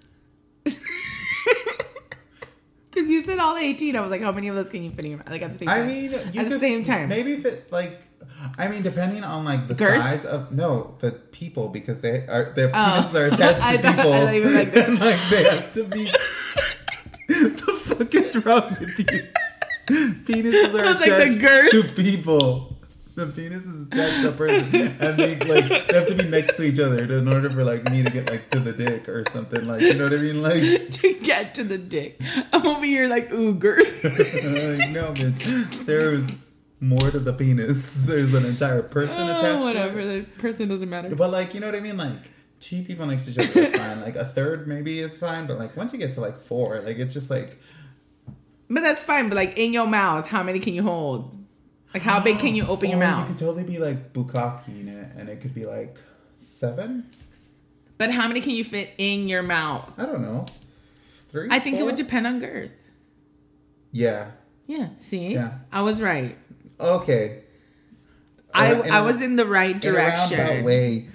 Because you said all eighteen. I was like, how many of those can you fit in your mouth? Like at the same time. I mean, you at could, the same time. Maybe if it like, I mean, depending on like the Girth? size of no the people because they are their Oh. penises are attached to I thought- people. I thought you were like that. And, like they have to be. The fuck is wrong with you? Penises are I was like, the attached girth? to people. The penis is attached to a person, and they like they have to be next to each other in order for like me to get like to the dick or something like you know what I mean like. To get to the dick. I'm over here like, ooh, girl. Like, no, bitch. There's more to the penis. There's an entire person attached Oh, whatever. to it. The person doesn't matter. But like, you know what I mean? Like two people next to each other, that's fine. Like a third maybe is fine, but like once you get to like four, like it's just like. But that's fine. But like in your mouth, how many can you hold? Like how big can you open your Or mouth? You could totally be like bukkake in it, and it could be like seven. But how many can you fit in your mouth? I don't know. Three. I think four? it would depend on girth. Yeah. Yeah. See. Yeah. I was right. Okay. I Uh, in I a- was in the right direction. In a roundabout way,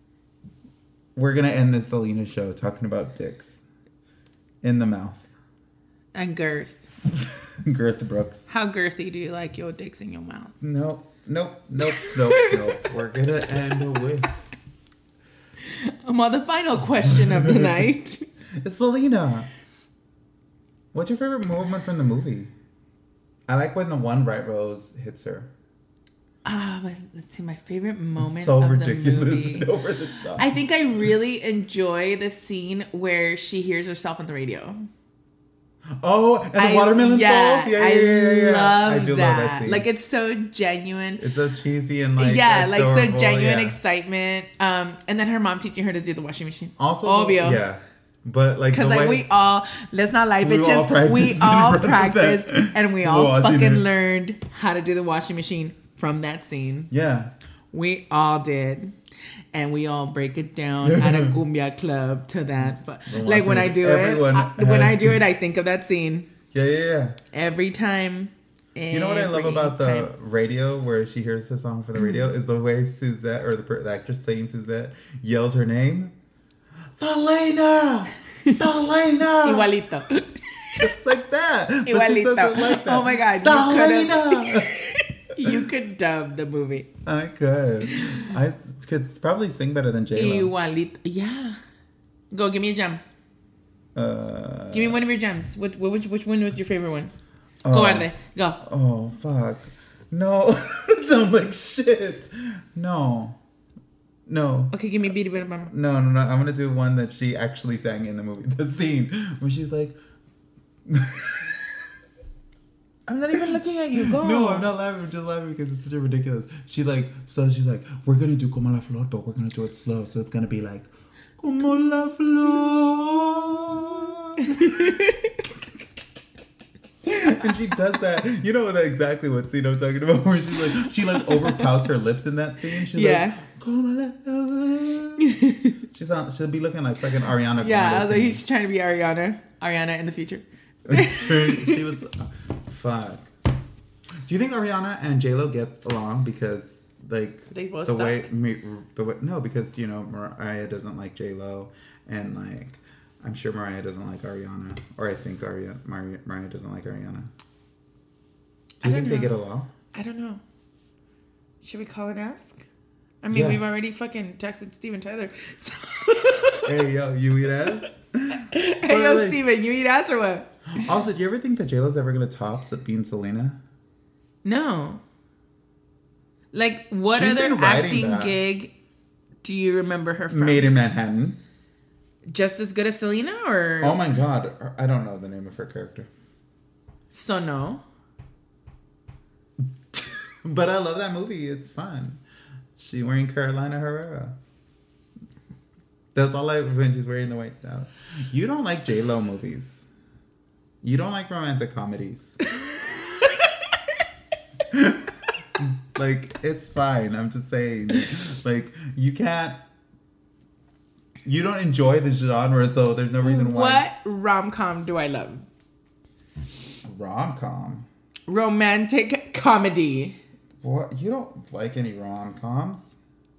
we're gonna end this Selena show talking about dicks in the mouth. And girth. Girth Brooks. How girthy do you like your dicks in your mouth? Nope. Nope. Nope. Nope. Nope. We're gonna end with. Um, on the final question of the night. Selena. What's your favorite moment from the movie? I like when the one bright rose hits her. Ah, but let's see, my favorite moment It's so of ridiculous the movie. and over the top. I think I really enjoy the scene where she hears herself on the radio. Oh, and the I- watermelon yeah, falls? Yeah, yeah, I yeah, yeah, yeah. love I do that. love that scene. Like, it's so genuine. It's so cheesy and like yeah, like so adorable, genuine yeah. excitement. Um, and then her mom teaching her to do the washing machine. Also, Obvio. yeah. But like, Because the like way, we all, let's not lie, We all bitches. practiced We in all front of practiced that and we all washing fucking it. learned how to do the washing machine from that scene. yeah. We all did. And we all break it down at a cumbia club to that. But The like when I washing do machine. it, Everyone I, when I has do to- it, I think of that scene Yeah, yeah, yeah. every time. You know what I love Every about the time. radio where she hears the song for the radio is the way Suzette, or the, per- the actress playing Suzette, yells her name. Selena! Selena! Igualito. Just like that. But she Igualito. says it like that. Oh my God, you Selena! You could dub the movie. I could. I could probably sing better than J-Lo. Igualito. Yeah. Go, give me a gem. Uh, Give me one of your gems. Which, which, which one was your favorite one? oh, Go, Arde. Go. Oh, fuck. No. It sounds like shit. No. No. Okay, give me Beady Beady Mama. No, no, no. I'm gonna do one that she actually sang in the movie. The scene where she's like, I'm not even looking at you. Go. no, I'm not laughing. I'm just laughing because it's such a ridiculous. She like, so she's like, we're gonna do Como la Flor, but we're gonna do it slow. So it's gonna be like, Como la Flor. And she does that. You know that exactly what scene I'm talking about? Where she's like, she like overpouts her lips in that scene. She's Yeah. like, Como la Flor. She's on, she'll be looking like fucking Ariana. Yeah, Grande I was like, singing. he's trying to be Ariana. Ariana in the future. She was fuck. Do you think Ariana and J Lo get along because like They both the way suck. me, the way no because you know Mariah doesn't like J Lo and like I'm sure Mariah doesn't like Ariana or I think Ariana Mariah, Mariah doesn't like Ariana. I Do you don't think they know. get along? I don't know. Should we call and ask? I mean, Yeah. we've already fucking texted Steven Tyler. So. Hey yo, you eat ass. Hey, yo, like- Steven, you eat ass or what? Also, do you ever think that J Lo's ever gonna top being Selena? No. Like, what She's other been writing acting that. gig do you remember her from? Made in Manhattan. Just as good as Selena or Oh my god, I don't know the name of her character. So no? But I love that movie. It's fun. She wearing Carolina Herrera. That's all I when she's wearing the white out. You don't like J Lo movies. You don't like romantic comedies. Like it's fine. I'm just saying. Like you can't. You don't enjoy the genre, so there's no reason why. What rom-com do I love? Rom com. Romantic comedy. What? You don't like any rom coms?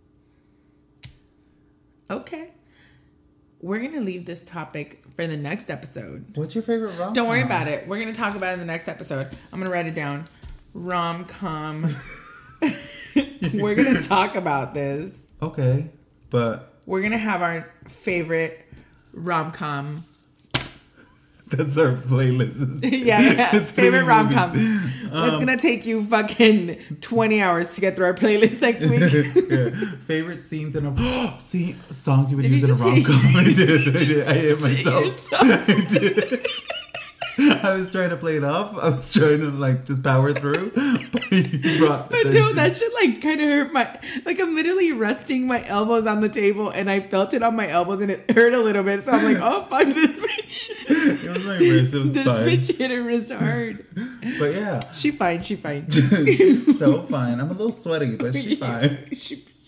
Okay. We're going to leave this topic for the next episode. What's your favorite rom com? Don't worry about it. We're going to talk about it in the next episode. I'm going to write it down. Rom-com. We're going to talk about this. Okay, but We're going to have our favorite rom-com. that's our playlist. yeah, yeah. It's gonna Favorite be rom-com. movies. It's Um, going to take you fucking twenty hours to get through our playlist next week. Yeah. Favorite scenes in a see songs you would Did use you in a just rom hit- com. I did. I did. I hit Just hit myself. yourself. I did. I was trying to play it off. I was trying to like just power through. But, you brought But the- no, that shit like kind of hurt my, like I'm literally resting my elbows on the table and I felt it on my elbows and it hurt a little bit. So I'm like, oh fuck this bitch. It was my wrist. It was This fine. bitch hit her wrist hard. But yeah, She fine, she fine. she's so fine. I'm a little sweaty, but she's fine. she,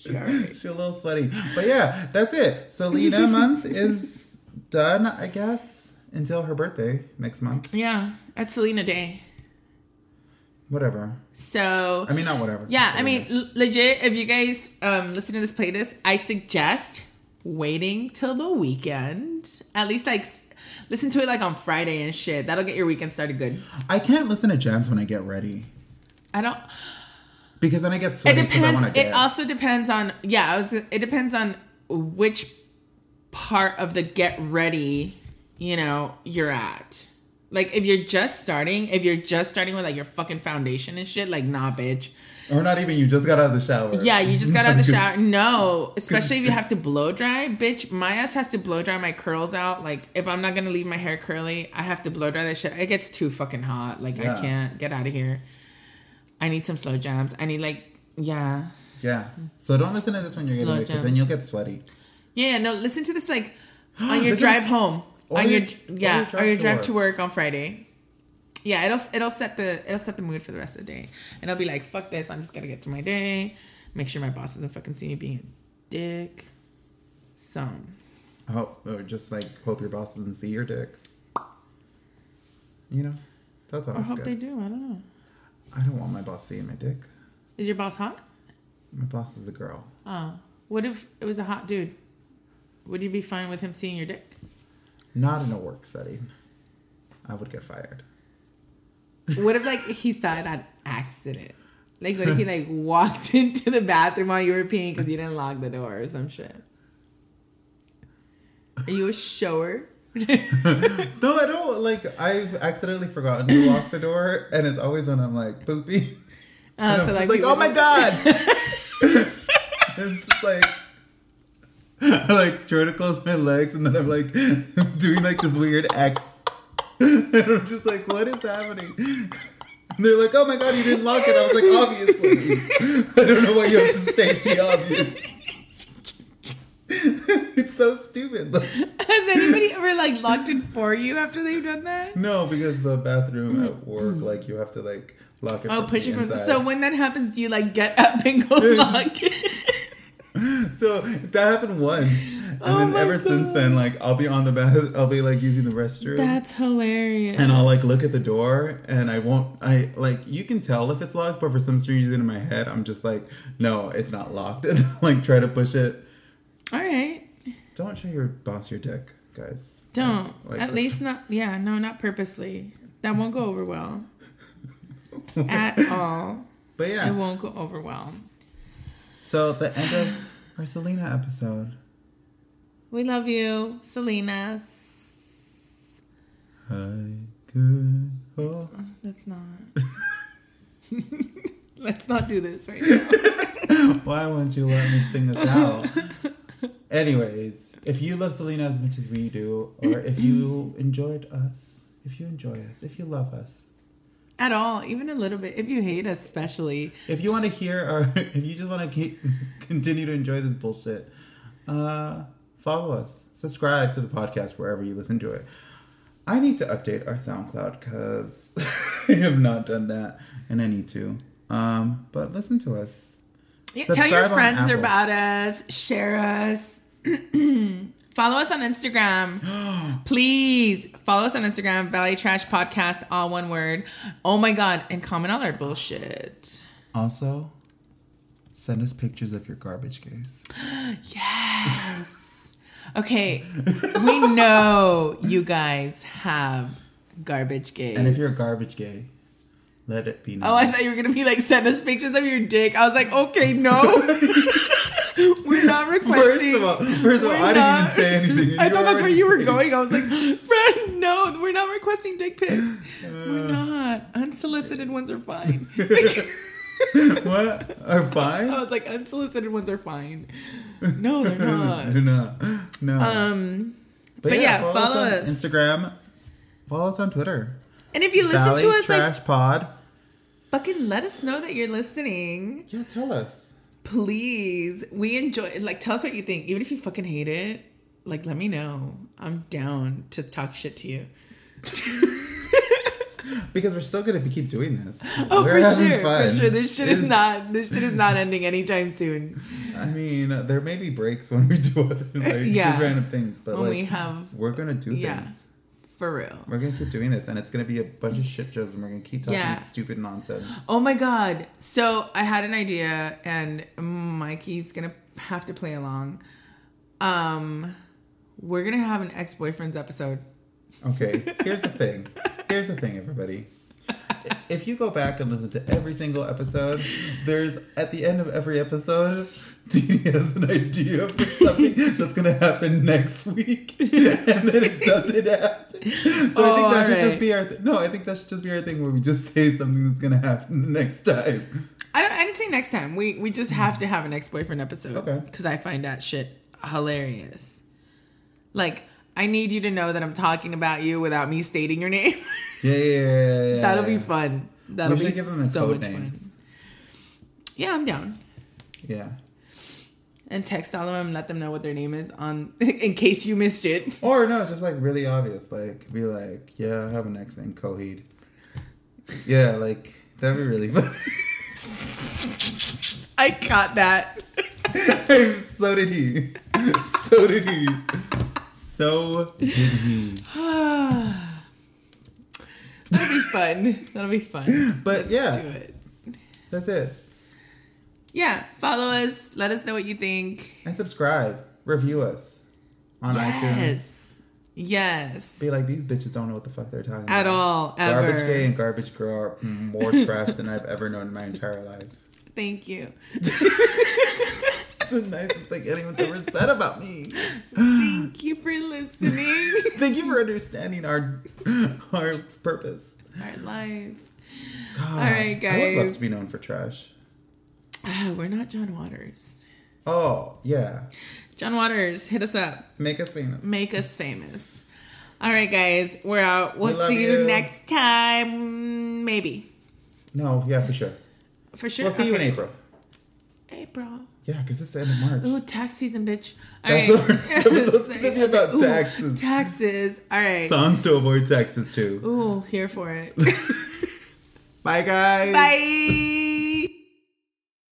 Sure. She's a little sweaty. But yeah, that's it. Selena month is done, I guess, until her birthday next month. Yeah, at Selena Day. Whatever. So I mean, not whatever. Yeah, I mean, l- legit. If you guys um, listen to this playlist, I suggest waiting till the weekend. At least like s- listen to it like on Friday and shit. That'll get your weekend started good. I can't listen to jams when I get ready I don't. because then I get It sweaty. because I depends. want to It dance. also depends on yeah. I was. It depends on which part of the get ready you know you're at. Like, if you're just starting, if you're just starting with, like, your fucking foundation and shit, like, nah, bitch. Or not even, you just got out of the shower. Yeah, you just got out of the shower. No, especially if you have to blow dry. Bitch, my ass has to blow dry my curls out. Like, if I'm not going to leave my hair curly, I have to blow dry that shit. It gets too fucking hot. Like, Yeah. I can't get out of here. I need some slow jams. I need, like, yeah. Yeah. So don't listen to this when you're getting Slow ready, because jams. then you'll get sweaty. Yeah, no, listen to this, like, on your Listen- drive home. or on your- your, or yeah, your drive or your to drive work. to work on Friday. Yeah, it'll it'll set the it'll set the mood for the rest of the day, and I'll be like, "Fuck this! I'm just gonna get through my day. Make sure my boss doesn't fucking see me being a dick." So, I hope, or just like hope your boss doesn't see your dick. You know, that's I always hope good. they do. I don't know. I don't want my boss seeing my dick. Is your boss hot? My boss is a girl. Oh, what if it was a hot dude? Would you be fine with him seeing your dick? Not in a work setting. I would get fired. What if like he saw it on accident? Like what if he like walked into the bathroom while you were peeing because you didn't lock the door or some shit? Are you a shower? No, I don't. Like, I've accidentally forgotten to lock the door, and it's always when I'm like poopy. Oh, and I'm so just like, like, people oh my don't- god! And it's just like, I like trying to close my legs, and then I'm like doing like this weird X. And I'm just like, what is happening? And they're like, oh my god, you didn't lock it. I was like, obviously. I don't know why you have to state the obvious. It's so stupid. Like, Has anybody ever like locked it for you after they've done that? no, because the bathroom at work, like, you have to like lock it. Oh, from push the it from. inside. So when that happens, do you like get up and go lock it? So that happened once, and Oh then my ever since God. then, like, I'll be on the bath, I'll be like using the restroom. That's hilarious. And I'll like look at the door, and I won't. I like you can tell if it's locked, but for some strange reason in my head, I'm just like, no, it's not locked, and like try to push it. All right. Don't show your boss your dick, guys. Don't. Like- like, At least not. Yeah. No, not purposely. That won't go over well at all. But It yeah, won't go over well. so the end of our Selena episode. We love you, Selena. I could. Oh. Let's not. Let's not do this right now. Why won't you let me sing this out? Anyways, if you love Selena as much as we do, or if you enjoyed us, if you enjoy us, if you love us, At all, even a little bit. If you hate us, especially. if you want to hear, or if you just want to keep continue to enjoy this bullshit, uh, follow us, subscribe to the podcast wherever you listen to it. I need to update our SoundCloud because I have not done that, and I need to. Um, but listen to us. Yeah, tell Subscribe your on friends Apple. about us. Share us. Follow us on Instagram. Please follow us on Instagram. Valley Trash Podcast, all one word. Oh my God. And comment on our bullshit. Also, send us pictures of your garbage case. Yes. Okay. We know you guys have garbage gays. And if you're a garbage gay, let it be known. Oh, I thought you were going to be like, send us pictures of your dick. I was like, okay, no. We're not requesting. First of all, first of all, We're I not- didn't even say anything. and I you thought that's where already you were said- going. I was like, friend, no, we're not requesting dick pics. Uh. We're not. Unsolicited ones are fine. What? Are fine? I was like, unsolicited ones are fine. No, they're not. no, no. Um, but yeah, follow on us. Instagram. Follow us on Twitter. and if you listen Valley to us, like, Trash Pod. fucking let us know that you're listening. Yeah, tell us. Please. We enjoy like tell us what you think. Even if you fucking hate it, like let me know. I'm down to talk shit to you. Because we're still gonna keep doing this. Oh, we're for sure, for sure. This shit It's, is not. This shit is not ending anytime soon. I mean, there may be breaks when we do other like Yeah. just random things, but When like we have, we're gonna do yeah, things. for real. We're gonna keep doing this, and it's gonna be a bunch of shit shows, and we're gonna keep talking Yeah. stupid nonsense. Oh my god! So I had an idea, and Mikey's gonna have to play along. Um, we're gonna have an ex-boyfriends episode. Okay, here's the thing. Here's the thing, everybody. If you go back and listen to every single episode, there's at the end of every episode, Dee has an idea for something that's gonna happen next week, and then it doesn't happen. So Oh, I think that should alright. just be our th- no. I think that should just be our thing where we just say something that's gonna happen the next time. I don't. I didn't say next time. We we just have to have an ex-boyfriend episode. Okay. Because I find that shit hilarious. Like, I need you to know that I'm talking about you without me stating your name. Yeah, yeah, yeah. yeah, yeah. That'll be fun. That'll we should be give them the so code much names. fun. Yeah, I'm down. Yeah. And text all of them and let them know what their name is on in case you missed it. Or no, just like really obvious. Like be like, yeah, I have an ex named Coheed. Yeah, like that'd be really fun. I caught that. So did he. So did he. So did he. That'll be fun. That'll be fun. But Let's yeah, do it. that's it. Yeah, follow us. Let us know what you think. And subscribe. Review us on iTunes. Yes. Yes. Be like, these bitches don't know what the fuck they're talking At about. all. Ever. Garbage Gay and Garbage Girl are more trash than I've ever known in my entire life. Thank you. It's the nicest thing anyone's ever said about me. Thank you for listening. Thank you for understanding our our purpose. Our life. God, All right, I would guys. love to be known for trash. Ah, we're not John Waters. Oh, yeah. John Waters, hit us up. Make us famous. Make us famous. All right, guys. We're out. We'll We love see you. you. next time. Maybe. No, yeah, for sure. For sure. We'll see you in Okay. April. April. Yeah, because it's the end of March. Ooh, tax season, bitch. All That's right. what episode's gonna be about. Ooh, Taxes. Taxes. All right. Songs to avoid taxes, too. Ooh, here for it. Bye, guys. Bye.